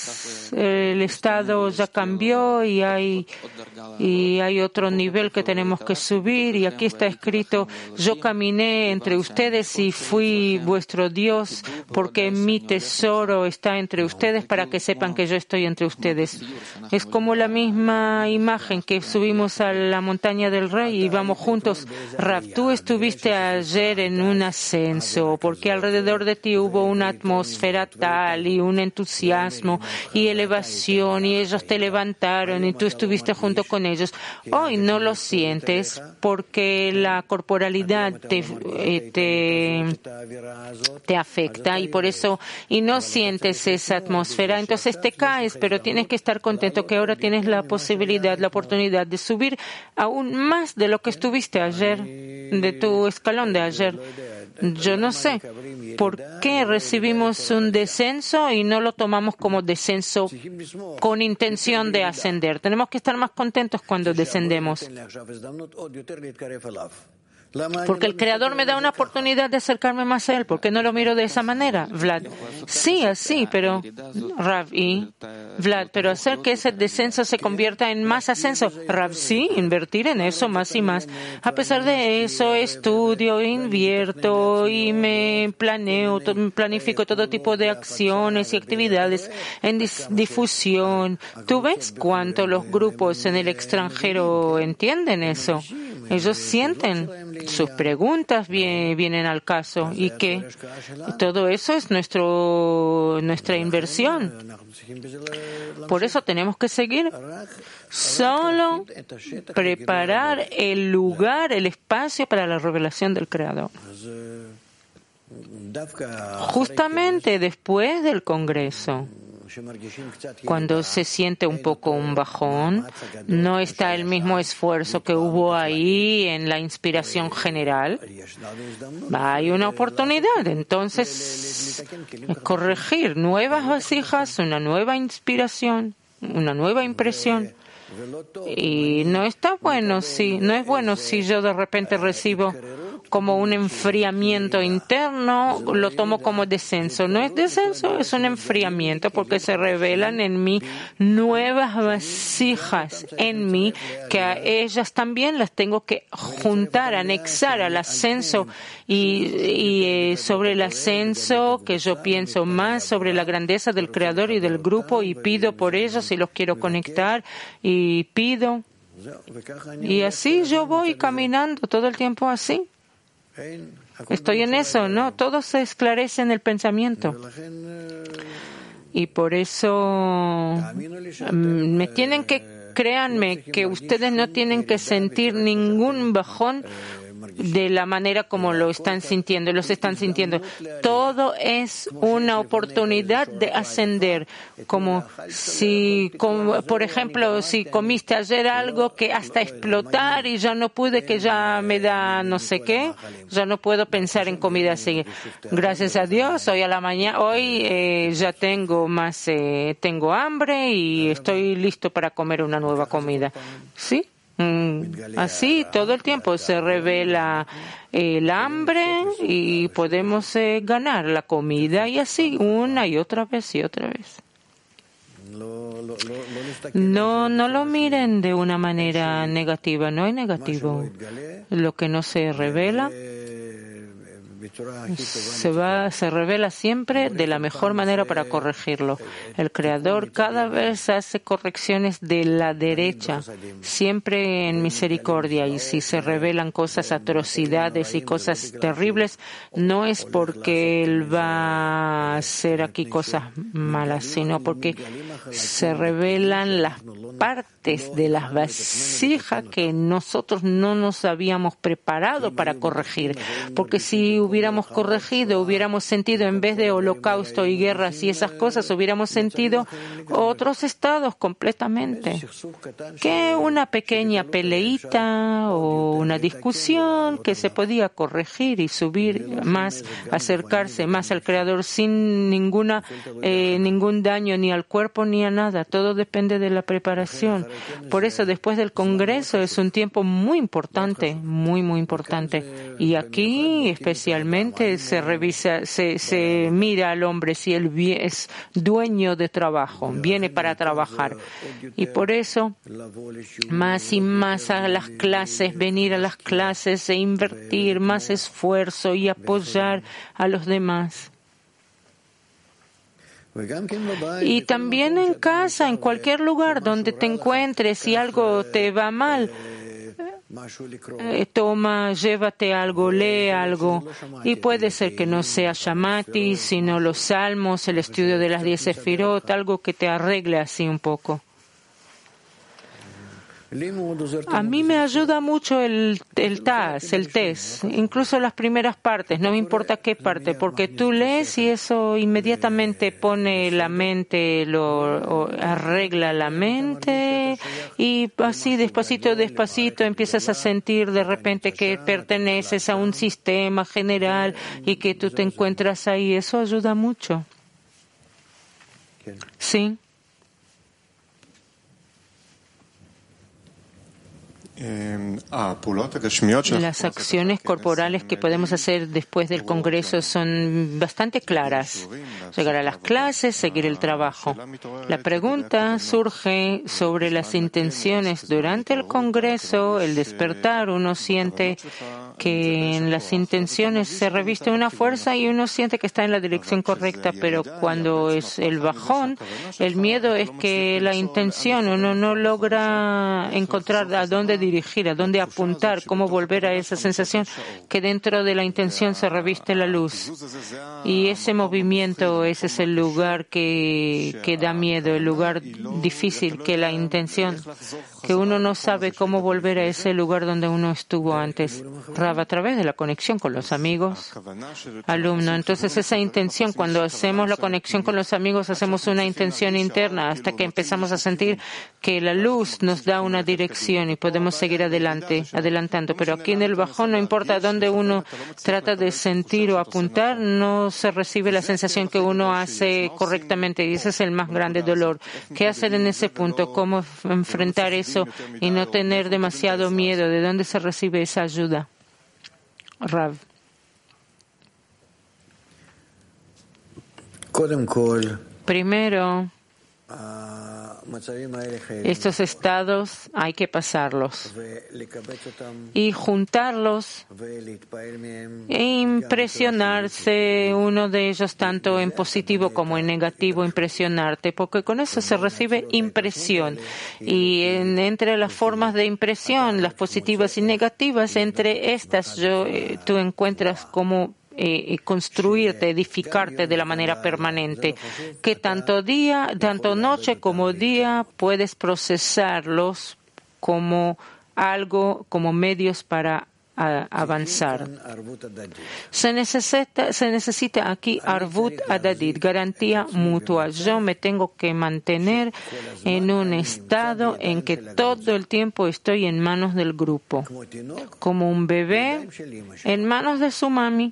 cosas, el estado ya cambió y hay, y hay otro nivel que tenemos que subir. Y aquí está escrito, yo caminé entre ustedes y fui vuestro Dios, porque mi tesoro está entre ustedes para que sepan que yo estoy entre ustedes. Es como la misma imagen que subimos a la montaña del Rey y vamos juntos. Rav, tú estuviste ayer en un ascenso, porque alrededor de ti hubo una atmósfera tal y un entusiasmo y elevación y ellos te levantaron y tú estuviste junto con ellos. Hoy no lo sientes porque la corporalidad te, eh, te, te afecta y por eso y no sientes esa atmósfera. Entonces te caes, pero tienes que estar contento que ahora tienes la posibilidad, la oportunidad de subir aún más de lo que estuviste ayer, de tu escalón de ayer. Yo no sé por qué recibimos un descenso y no lo tomamos como descenso con intención de ascender. Tenemos que estar más contentos cuando descendemos. Porque el Creador me da una oportunidad de acercarme más a Él. ¿Por qué no lo miro de esa manera, Vlad? Sí, así, pero Rav, y Vlad, pero hacer que ese descenso se convierta en más ascenso. Rav, sí, invertir en eso más y más. A pesar de eso, estudio, invierto y me planeo, planifico todo tipo de acciones y actividades en difusión. ¿Tú ves cuánto los grupos en el extranjero entienden eso? Ellos sienten. Sus preguntas vienen al caso y que todo eso es nuestro, nuestra inversión. Por eso tenemos que seguir solo preparar el lugar, el espacio para la revelación del Creador. Justamente después del Congreso, cuando se siente un poco un bajón, no está el mismo esfuerzo que hubo ahí en la inspiración general. Hay una oportunidad, entonces, corregir nuevas vasijas, una nueva inspiración, una nueva impresión. Y no está bueno si, no es bueno si yo de repente recibo como un enfriamiento interno, lo tomo como descenso. No es descenso, es un enfriamiento porque se revelan en mí nuevas vasijas en mí que a ellas también las tengo que juntar, anexar al ascenso y, y eh, sobre el ascenso que yo pienso más sobre la grandeza del Creador y del grupo y pido por ellos y los quiero conectar y pido. Y así yo voy caminando todo el tiempo así. Estoy en eso, ¿no? Todo se esclarece en el pensamiento. Y por eso me tienen que, créanme, que ustedes no tienen que sentir ningún bajón de la manera como lo están sintiendo, los están sintiendo. Todo es una oportunidad de ascender. Como si, como, por ejemplo, si comiste ayer algo que hasta explotar y ya no pude, que ya me da no sé qué, ya no puedo pensar en comida así. Gracias a Dios, hoy a la mañana, hoy eh, ya tengo más, eh, tengo hambre y estoy listo para comer una nueva comida. ¿Sí? Así todo el tiempo se revela el hambre y podemos eh, ganar la comida y así una y otra vez y otra vez. No, no lo miren de una manera negativa, no es negativo. Lo que no se revela se va, se revela siempre de la mejor manera para corregirlo. El Creador cada vez hace correcciones de la derecha, siempre en misericordia. Y si se revelan cosas, atrocidades y cosas terribles, no es porque Él va a hacer aquí cosas malas, sino porque se revelan las partes de las vasijas que nosotros no nos habíamos preparado para corregir. Porque si hubiéramos corregido, hubiéramos sentido, en vez de holocausto y guerras y esas cosas, hubiéramos sentido otros estados completamente. Que una pequeña peleita o una discusión que se podía corregir y subir más, acercarse más al Creador sin ninguna, eh, ningún daño ni al cuerpo ni a nada. Todo depende de la preparación. Por eso, después del Congreso es un tiempo muy importante, muy, muy importante. Y aquí, especialmente, se revisa, se, se mira al hombre si él es dueño de trabajo, viene para trabajar. Y por eso, más y más a las clases, venir a las clases e invertir más esfuerzo y apoyar a los demás. Y también en casa, en cualquier lugar donde te encuentres, si algo te va mal, eh, toma, llévate algo, lee algo. Y puede ser que no sea Shamati, sino los salmos, el estudio de las diez sefirot, algo que te arregle así un poco. A mí me ayuda mucho el, el T A S, el test, incluso las primeras partes, no me importa qué parte, porque tú lees y eso inmediatamente pone la mente, lo arregla la mente y así despacito, despacito empiezas a sentir de repente que perteneces a un sistema general y que tú te encuentras ahí. Eso ayuda mucho. Sí. Las acciones corporales que podemos hacer después del Congreso son bastante claras. Llegar a las clases, seguir el trabajo. La pregunta surge sobre las intenciones durante el Congreso, el despertar. Uno siente que en las intenciones se reviste una fuerza y uno siente que está en la dirección correcta, pero cuando es el bajón, el miedo es que la intención, uno no logra encontrar a dónde dirigir, a dónde apuntar, cómo volver a esa sensación que dentro de la intención se reviste la luz. Y ese movimiento, ese es el lugar que, que da miedo, el lugar difícil, que la intención, que uno no sabe cómo volver a ese lugar donde uno estuvo antes. Rav, a través de la conexión con los amigos, alumno. Entonces esa intención, cuando hacemos la conexión con los amigos, hacemos una intención interna hasta que empezamos a sentir que la luz nos da una dirección y podemos seguir adelante, adelantando. Pero aquí en el bajón, no importa dónde uno trata de sentir o apuntar, no se recibe la sensación que uno hace correctamente, y ese es el más grande dolor. ¿Qué hacer en ese punto? ¿Cómo enfrentar eso y no tener demasiado miedo? ¿De dónde se recibe esa ayuda? Rav. Primero, estos estados hay que pasarlos y juntarlos e impresionarse uno de ellos tanto en positivo como en negativo, impresionarte, porque con eso se recibe impresión. Y en, entre las formas de impresión, las positivas y negativas, entre estas yo, eh, tú encuentras como Eh, construirte, edificarte de la manera permanente, que tanto día, tanto noche como día puedes procesarlos como algo, como medios para a, avanzar. Se necesita, se necesita aquí arvut adadit, garantía mutua. Yo me tengo que mantener en un estado en que todo el tiempo estoy en manos del grupo, como un bebé en manos de su mami.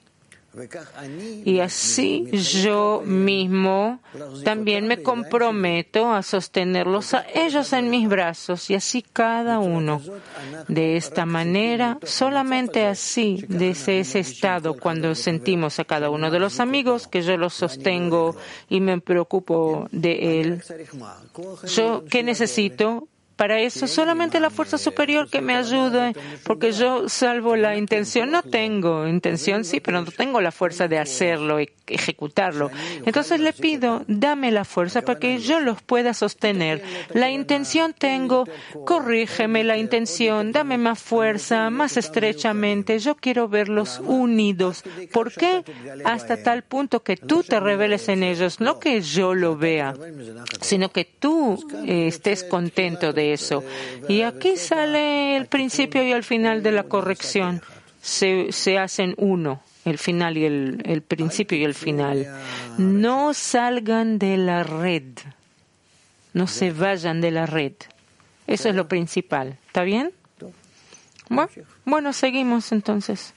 Y así yo mismo también me comprometo a sostenerlos a ellos en mis brazos, y así cada uno. De esta manera, solamente así, desde ese estado, cuando sentimos a cada uno de los amigos que yo los sostengo y me preocupo de él, ¿yo qué necesito? Para eso solamente la fuerza superior que me ayude, porque yo, salvo la intención, no tengo intención, sí, pero no tengo la fuerza de hacerlo y ejecutarlo. Entonces le pido, dame la fuerza para que yo los pueda sostener. La intención tengo, corrígeme la intención, dame más fuerza, más estrechamente. Yo quiero verlos unidos. ¿Por qué? Hasta tal punto que tú te reveles en ellos, no que yo lo vea, sino que tú eh, estés contento de eso. Y aquí sale el principio y el final de la corrección. Se, se hacen uno, el final y el, el principio y el final. No salgan de la red. No se vayan de la red. Eso es lo principal. ¿Está bien? Bueno, bueno, seguimos entonces.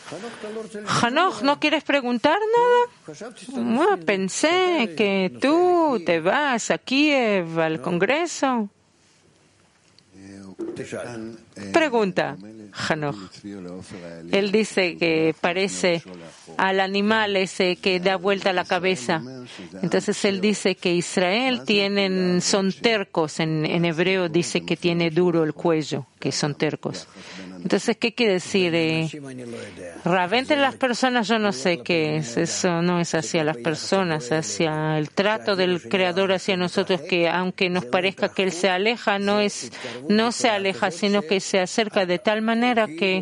Hanoch, ¿no quieres preguntar nada? Bueno, pensé que tú te vas a Kiev al Congreso. Pregunta, Hanoch. Él dice que parece al animal ese que da vuelta la cabeza. Entonces él dice que Israel tienen, son tercos. En, en hebreo dice que tiene duro el cuello, que son tercos. Entonces, ¿qué quiere decir? Eh, Rav, entre las personas yo no sé qué es. Eso no es hacia las personas, hacia el trato del Creador hacia nosotros, que aunque nos parezca que Él se aleja, no es, no se aleja, sino que se acerca de tal manera que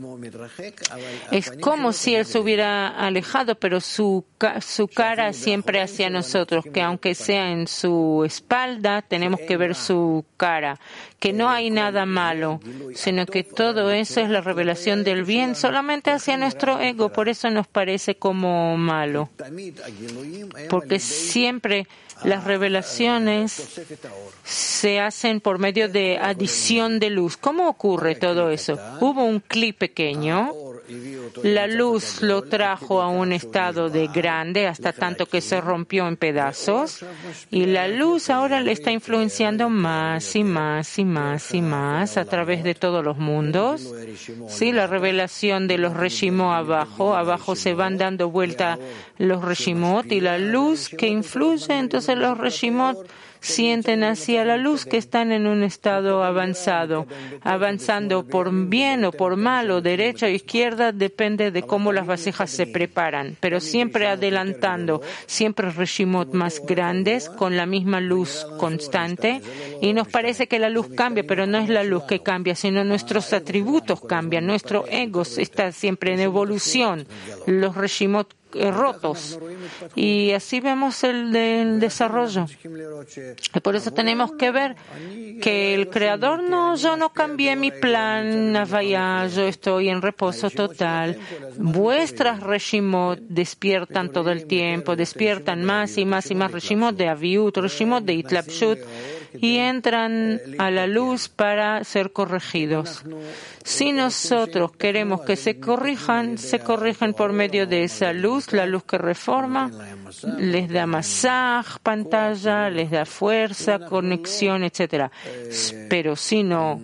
es como si Él se hubiera alejado, pero su, su cara siempre hacia nosotros, que aunque sea en su espalda, tenemos que ver su cara, que no hay nada malo, sino que todo eso es la revelación del bien solamente hacia nuestro ego. Por eso nos parece como malo, porque siempre las revelaciones se hacen por medio de adición de luz. ¿Cómo ocurre todo eso? Hubo un clip pequeño, la luz lo trajo a un estado de grande, hasta tanto que se rompió en pedazos, y la luz ahora le está influenciando más y más y más y más a través de todos los mundos. Sí, la revelación de los reshimot abajo, abajo se van dando vuelta los reshimot y la luz que influye, entonces los reshimot sienten hacia la luz que están en un estado avanzado, avanzando por bien o por mal o derecha o izquierda, depende de cómo las vasijas se preparan, pero siempre adelantando, siempre reshimot más grandes con la misma luz constante, y nos parece que la luz cambia, pero no es la luz que cambia, sino nuestros atributos cambian, nuestro ego está siempre en evolución, los reshimot rotos, y así vemos el, el desarrollo. Y por eso tenemos que ver que el Creador no, yo no cambié mi plan, Havaya, yo estoy en reposo total. Vuestras reshimot despiertan todo el tiempo, despiertan más y más y más reshimot de aviut, reshimot de itlapshut, y entran a la luz para ser corregidos. Si nosotros queremos que se corrijan, se corrigen por medio de esa luz, la luz que reforma, les da masaj, pantalla, les da fuerza, conexión, etcétera. Pero si no,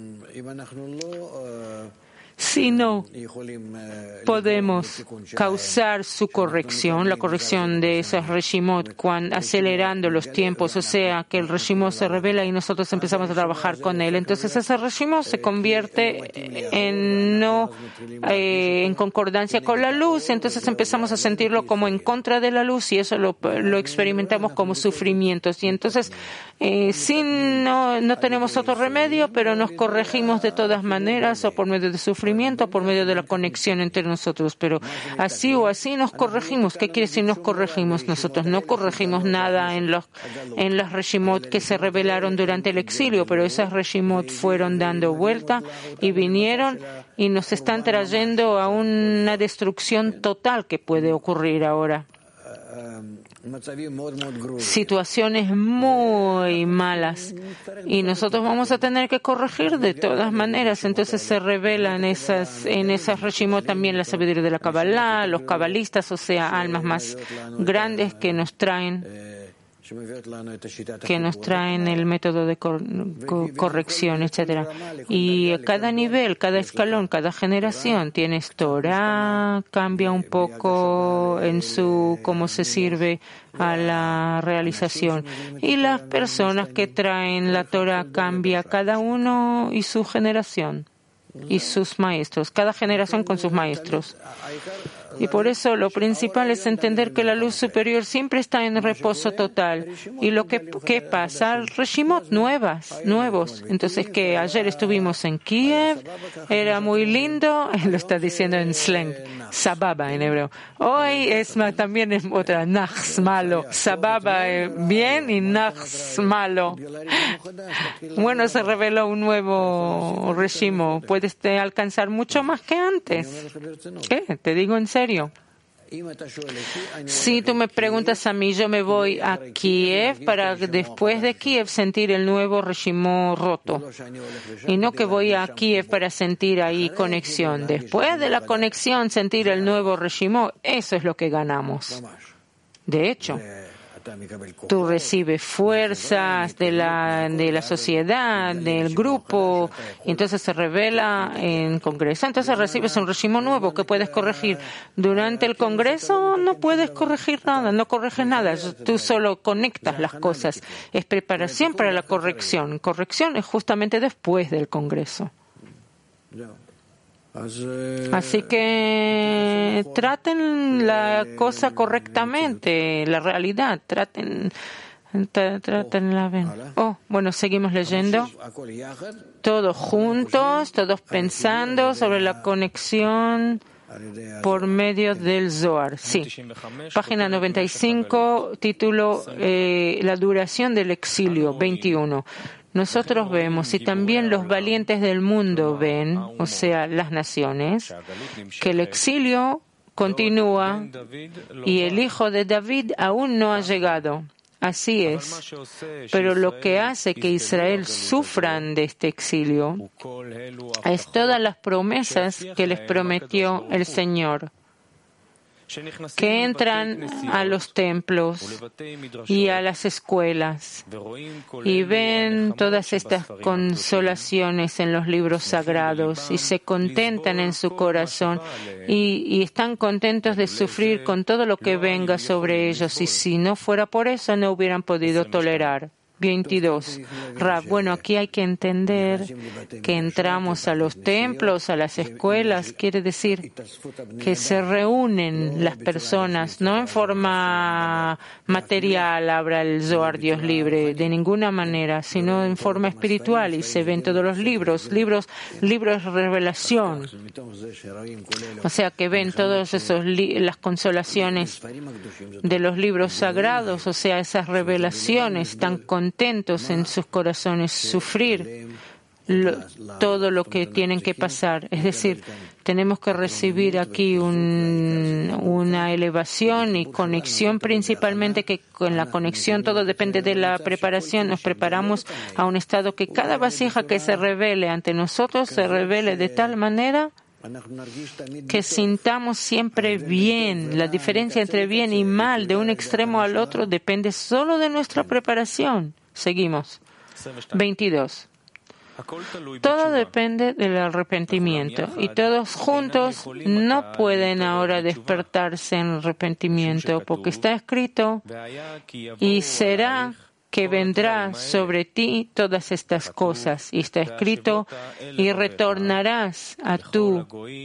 si no podemos causar su corrección, la corrección de esos reshimot, cuando, acelerando los tiempos, o sea, que el reshimot se revela y nosotros empezamos a trabajar con él, entonces ese reshimot se convierte en no eh, en concordancia con la luz, entonces empezamos a sentirlo como en contra de la luz y eso lo, lo experimentamos como sufrimientos. Y entonces, eh, si no, no tenemos otro remedio, pero nos corregimos de todas maneras o por medio de sufrimiento, por medio de la conexión entre nosotros, pero así o así nos corregimos. ¿Qué quiere decir nos corregimos? Nosotros no corregimos nada en los en las reshimot que se revelaron durante el exilio, pero esas reshimot fueron dando vuelta y vinieron y nos están trayendo a una destrucción total que puede ocurrir ahora. Situaciones muy malas y nosotros vamos a tener que corregir de todas maneras. Entonces se revelan esas, en esas reshimot también la sabiduría de la Kabbalah, los cabalistas, o sea, almas más grandes que nos traen que nos traen el método de cor co corrección, etcétera. Y cada nivel, cada escalón, cada generación tiene Torah, cambia un poco en su cómo se sirve a la realización. Y las personas que traen la Torah cambia cada uno y su generación y sus maestros, cada generación con sus maestros. Y por eso lo principal es entender que la luz superior siempre está en reposo total. Y lo que, ¿qué pasa? Reshimot nuevas, nuevos. Entonces, que ayer estuvimos en Kiev, era muy lindo, lo está diciendo en slang, sababa en hebreo. Hoy es también es otra, nachs malo. Sababa eh, bien y nachs malo. Bueno, se reveló un nuevo reshimo. Puedes te alcanzar mucho más que antes. ¿Qué? Te digo en serio. Si tú me preguntas a mí, yo me voy a Kiev para después de Kiev sentir el nuevo reshimo roto. Y no que voy a Kiev para sentir ahí conexión. Después de la conexión, sentir el nuevo reshimo, eso es lo que ganamos. De hecho, Tú recibes fuerzas de la, de la sociedad, del grupo, y entonces se revela en Congreso. Entonces recibes un régimen nuevo que puedes corregir. Durante el Congreso no puedes corregir nada, no corriges nada. Tú solo conectas las cosas. Es preparación para la corrección. Corrección es justamente después del Congreso. Así que traten la cosa correctamente, la realidad, traten, tratenla bien. Oh, bueno, seguimos leyendo. Todos juntos, todos pensando sobre la conexión por medio del Zohar. Sí. Página noventa y cinco, título eh, La duración del exilio, veintiuno. Nosotros vemos, y también los valientes del mundo ven, o sea, las naciones, que el exilio continúa y el hijo de David aún no ha llegado. Así es. Pero lo que hace que Israel sufran de este exilio es todas las promesas que les prometió el Señor, que entran a los templos y a las escuelas y ven todas estas consolaciones en los libros sagrados y se contentan en su corazón y, y están contentos de sufrir con todo lo que venga sobre ellos, y si no fuera por eso no hubieran podido tolerar. veintidós. Rab, bueno, aquí hay que entender que entramos a los templos, a las escuelas, quiere decir que se reúnen las personas, no en forma material, habla el Zohar Dios libre, de ninguna manera, sino en forma espiritual, y se ven todos los libros, libros, libros de revelación. O sea que ven todas esas las consolaciones de los libros sagrados, o sea, esas revelaciones tan contentos en sus corazones, sufrir lo, todo lo que tienen que pasar. Es decir, tenemos que recibir aquí un, una elevación y conexión, principalmente que con la conexión todo depende de la preparación. Nos preparamos a un estado que cada vasija que se revele ante nosotros se revele de tal manera que sintamos siempre bien. La diferencia entre bien y mal de un extremo al otro depende solo de nuestra preparación. Seguimos. veintidós. Todo depende del arrepentimiento y todos juntos no pueden ahora despertarse en arrepentimiento, porque está escrito: y será que vendrá sobre ti todas estas cosas, y está escrito: y retornarás a tu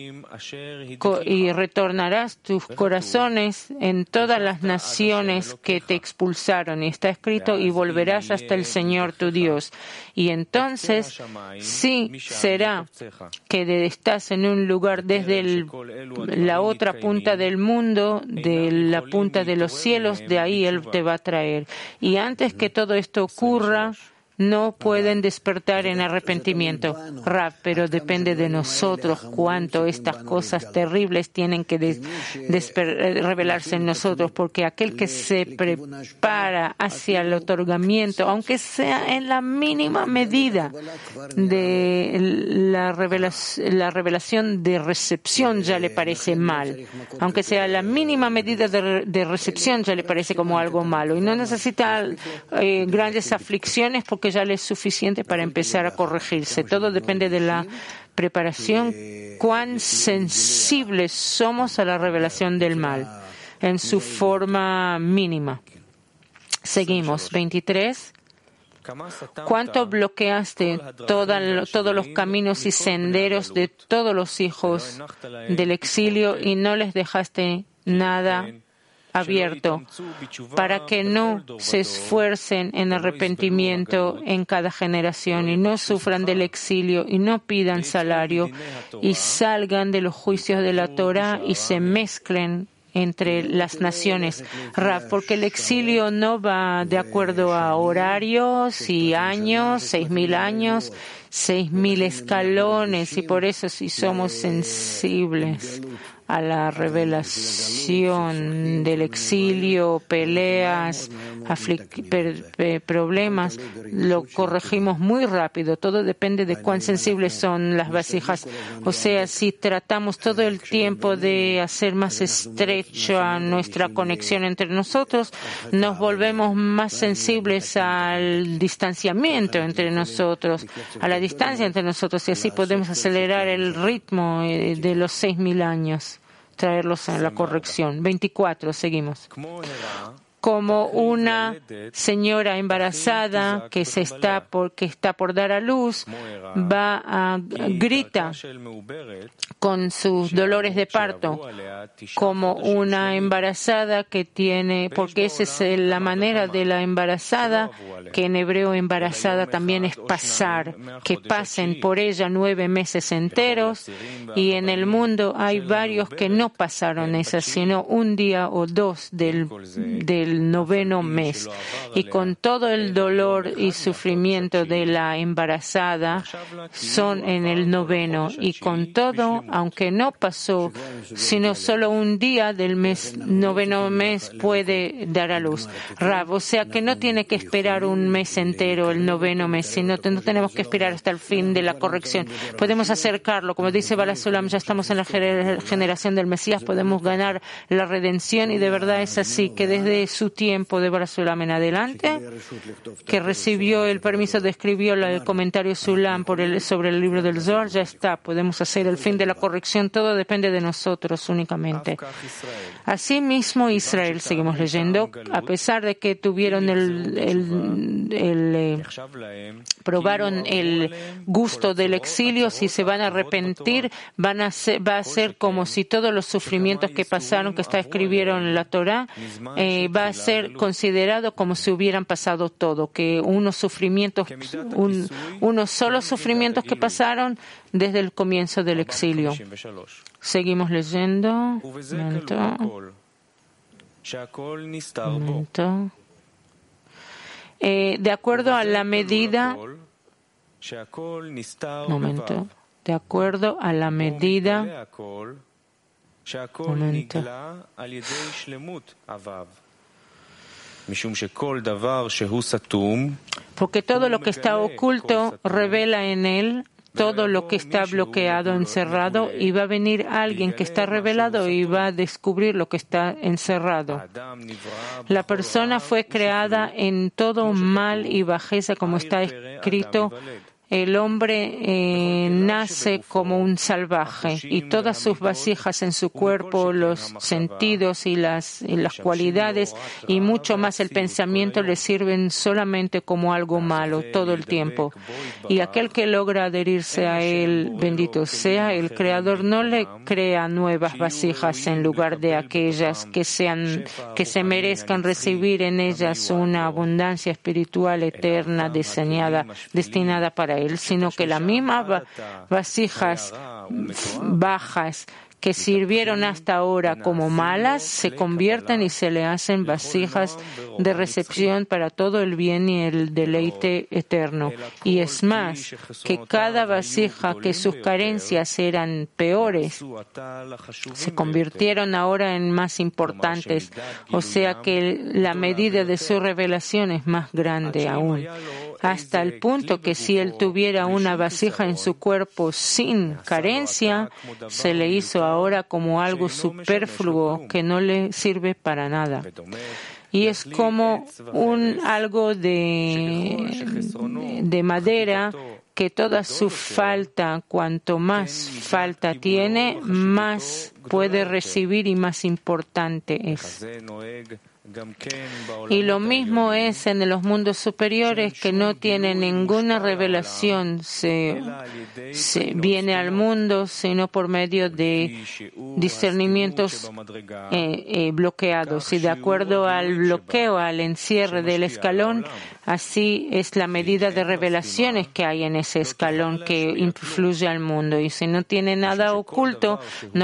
y retornarás tus corazones en todas las naciones que te expulsaron, y está escrito: y volverás hasta el Señor tu Dios. Y entonces sí será que estás en un lugar desde el, la otra punta del mundo, de la punta de los cielos, de ahí Él te va a traer. Y antes que todo esto ocurra, no pueden despertar en arrepentimiento. Rab, pero depende de nosotros cuánto estas cosas terribles tienen que des- desper- revelarse en nosotros, porque aquel que se prepara hacia el otorgamiento, aunque sea en la mínima medida de la revelación, la revelación de recepción, ya le parece mal. Aunque sea la mínima medida de, de recepción, ya le parece como algo malo. Y no necesita eh, grandes aflicciones, porque que ya le es suficiente para empezar a corregirse. Todo depende de la preparación, cuán sensibles somos a la revelación del mal en su forma mínima. Seguimos. veintitrés. ¿Cuánto bloqueaste toda, todos los caminos y senderos de todos los hijos del exilio y no les dejaste nada abierto, para que no se esfuercen en arrepentimiento en cada generación y no sufran del exilio y no pidan salario y salgan de los juicios de la Torá y se mezclen entre las naciones? Rab, porque el exilio no va de acuerdo a horarios y años, seis mil años, seis mil escalones, y por eso si somos sensibles a la revelación del exilio, peleas, per, per, problemas, lo corregimos muy rápido. Todo depende de cuán sensibles son las vasijas. O sea, si tratamos todo el tiempo de hacer más estrecha nuestra conexión entre nosotros, nos volvemos más sensibles al distanciamiento entre nosotros, a la distancia entre nosotros, y así podemos acelerar el ritmo de los seis mil años, traerlos a la corrección. veinticuatro, seguimos. Como una señora embarazada que se está por, que está por dar a luz, va a grita con sus dolores de parto, como una embarazada que tiene, porque esa es la manera de la embarazada, que en hebreo embarazada también es pasar, que pasen por ella nueve meses enteros, y en el mundo hay varios que no pasaron esa, sino un día o dos del, del el noveno mes, y con todo el dolor y sufrimiento de la embarazada son en el noveno, y con todo, aunque no pasó sino solo un día del mes noveno mes, puede dar a luz. Rav, o sea que no tiene que esperar un mes entero, el noveno mes, sino no tenemos que esperar hasta el fin de la corrección. Podemos acercarlo, como dice Bala Sulam, ya estamos en la generación del Mesías, podemos ganar la redención, y de verdad es así, que desde su tiempo de Bala Sulam en adelante, que recibió el permiso de escribir el comentario Sulam por el, sobre el libro del Zohar, ya está, podemos hacer el fin de la corrección, todo depende de nosotros únicamente. Asimismo Israel, seguimos leyendo, a pesar de que tuvieron el, el, el eh, probaron el gusto del exilio, si se van a arrepentir, van a ser, va a ser como si todos los sufrimientos que pasaron, que está escribieron en la Torá, eh, va a ser considerado como si hubieran pasado todo, que unos sufrimientos, un, unos solos sufrimientos que pasaron desde el comienzo del exilio. Seguimos leyendo. Momento. Momento. Eh, de acuerdo a la medida. Momento. De acuerdo a la medida. Momento. Porque todo lo que está oculto revela en él todo lo que está bloqueado, encerrado, y va a venir alguien que está revelado y va a descubrir lo que está encerrado. La persona fue creada en todo mal y bajeza, como está escrito. El hombre eh, nace como un salvaje, y todas sus vasijas en su cuerpo, los sentidos y las, y las cualidades, y mucho más el pensamiento, le sirven solamente como algo malo todo el tiempo. Y aquel que logra adherirse a él, bendito sea, el Creador no le crea nuevas vasijas en lugar de aquellas que, sean, que se merezcan recibir en ellas una abundancia espiritual eterna diseñada, destinada para él, sino que las mismas vasijas bajas que sirvieron hasta ahora como malas se convierten y se le hacen vasijas de recepción para todo el bien y el deleite eterno. Y es más, que cada vasija que sus carencias eran peores se convirtieron ahora en más importantes, o sea que la medida de su revelación es más grande aún, hasta el punto que si él tuviera una vasija en su cuerpo sin carencia, se le hizo ahora como algo superfluo que no le sirve para nada. Y es como un algo de, de madera que toda su falta, cuanto más falta tiene, más puede recibir y más importante es. Y lo mismo es en los mundos superiores, que no tienen ninguna revelación, se, se viene al mundo sino por medio de discernimientos eh, eh, bloqueados. Y de acuerdo al bloqueo, al encierre del escalón, así es la medida de revelaciones que hay en ese escalón que influye al mundo. Y si no tiene nada oculto, no puede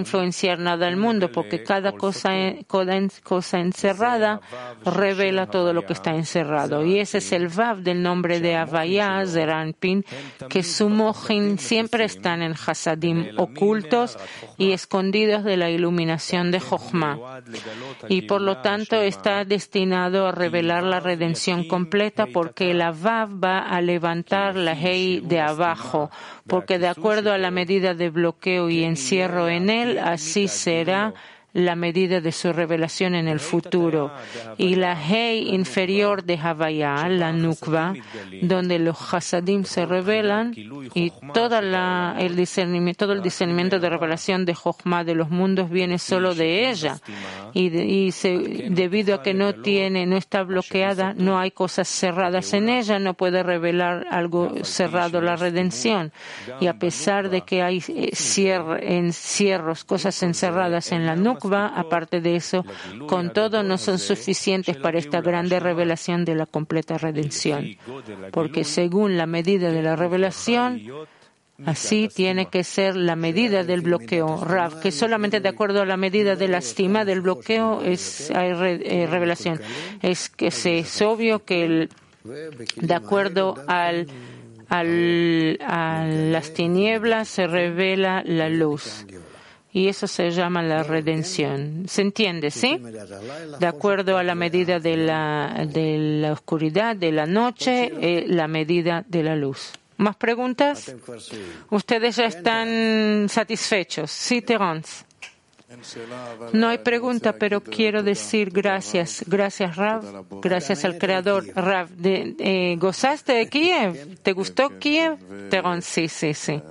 influenciar nada al mundo, porque cada cosa, cada cosa encerrada revela todo lo que está encerrado. Y ese es el Vav del nombre de Havaya, Zeranpin, que su mojin siempre están en Hasadim ocultos y escondidos de la iluminación de Jochma. Y por lo tanto está destinado a revelar la redención completa, porque la Vav va a levantar la Hei de abajo, porque de acuerdo a la medida de bloqueo y encierro en él, así será la medida de su revelación en el futuro. Y la Hei inferior de Havaya, la Nukva, donde los Hasadim se revelan, y toda la, el discernimiento, todo el discernimiento de revelación de Jochma de los mundos viene solo de ella. Y, de, y se, debido a que no tiene, no está bloqueada, no hay cosas cerradas en ella, no puede revelar algo cerrado, la redención. Y a pesar de que hay cierre, encierros, cosas encerradas en la Nukva, aparte de eso, con todo no son suficientes para esta grande revelación de la completa redención. Porque según la medida de la revelación, así tiene que ser la medida del bloqueo. Rav, que solamente de acuerdo a la medida de la estima del bloqueo es, hay re, eh, revelación. Es que es obvio que el, de acuerdo al, al, a las tinieblas se revela la luz. Y eso se llama la redención. ¿Se entiende, sí? De acuerdo a la medida de la, de la oscuridad, de la noche, eh, la medida de la luz. ¿Más preguntas? Ustedes ya están satisfechos. Sí, Terence. No hay pregunta, pero quiero decir gracias. Gracias, Rav. Gracias al Creador. Rav, de, eh, ¿gozaste de Kiev? ¿Te gustó Kiev? Terence, sí, sí, sí.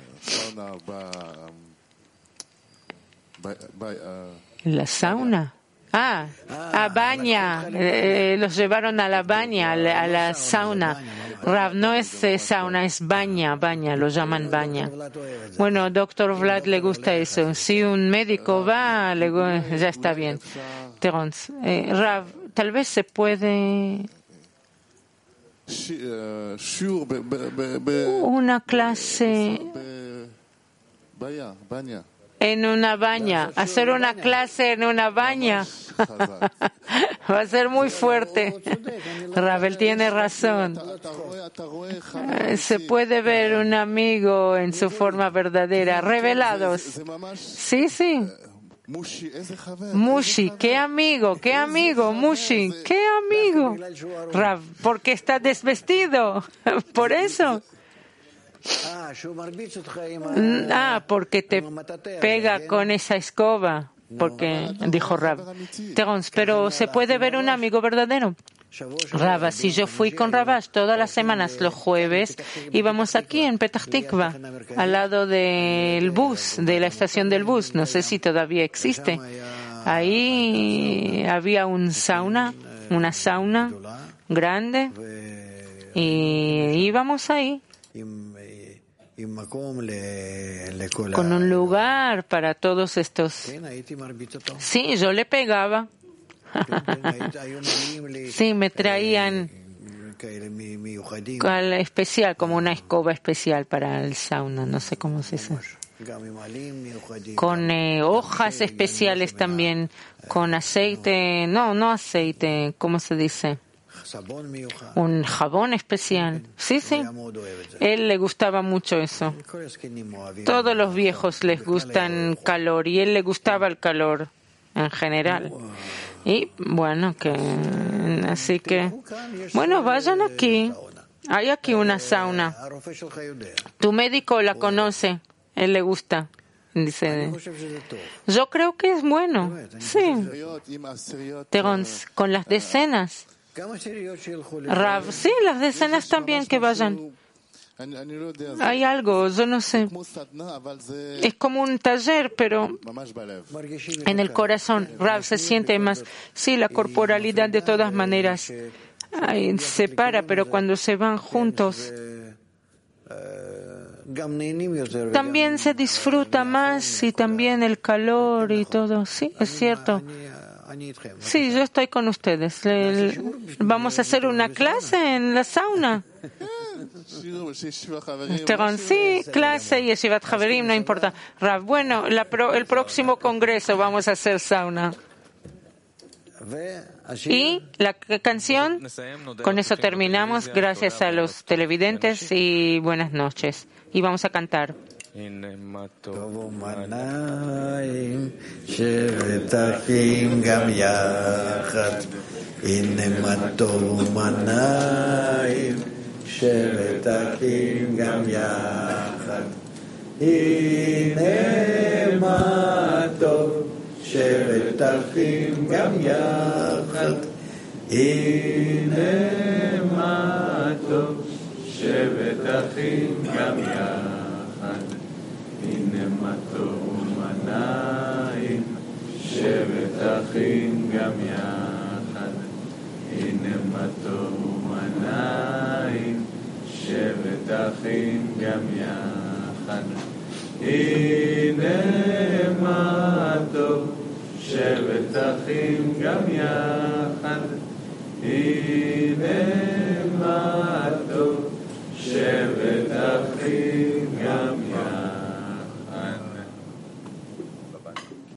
La sauna. Ah, a baña. Eh, los llevaron a la baña, a la, a la sauna. Rav, no es eh, sauna, es baña, baña, lo llaman baña. Bueno, doctor Vlad le gusta eso. Si un médico va, le, ya está bien. Terence, eh, Rav, tal vez se puede una clase en una baña, hacer una clase en una baña va a ser muy fuerte. Ravel tiene razón. Se puede ver un amigo en su forma verdadera, revelados. Sí, sí. Mushi, qué amigo, qué amigo, Mushi, qué amigo. Rav, porque está desvestido, por eso. Ah, porque te pega con esa escoba, porque dijo Rav. Terence, pero se puede ver un amigo verdadero. Rav, si yo fui con Ravash todas las semanas, los jueves, íbamos aquí en Petah Tikva, al lado del bus, de la estación del bus, no sé si todavía existe. Ahí había un sauna, una sauna grande, y íbamos ahí. Con un lugar para todos estos. Sí, yo le pegaba. Sí, me traían especial, como una escoba especial para el sauna, no sé cómo se dice. Con eh, hojas especiales también, con aceite, no, no aceite, ¿cómo se dice? Un jabón especial. Sí, sí. Él le gustaba mucho eso. Todos los viejos les gustan calor y él le gustaba el calor en general. Y bueno, que así que bueno, vayan aquí. Hay aquí una sauna. Tu médico la conoce. Él le gusta. Dice, yo creo que es bueno. Sí. Terence, con las decenas. Rav, sí, las decenas también que vayan. Hay algo, yo no sé. Es como un taller, pero en el corazón. Rav se siente más. Sí, la corporalidad de todas maneras ay, se para, pero cuando se van juntos también se disfruta más y también el calor y todo. Sí, es cierto. Sí, yo estoy con ustedes. Vamos a hacer una clase en la sauna. Terón, sí, clase y Yeshivat Javerim, no importa. Rav, bueno, la pro, el próximo congreso vamos a hacer sauna. Y la canción, con eso terminamos. Gracias a los televidentes y buenas noches. Y vamos a cantar. שבת אחים גם יחד, הנה מה טוב, שבת אחים גם יחד, הנה מה טוב, שבת אחים גם יחד, הנה מה טוב ומנעים, שבת אחים גם יחד, הנה מה טוב ומנעים, שבת אחים גם יחד, הנה מה טוב, שבת אחים גם יחד,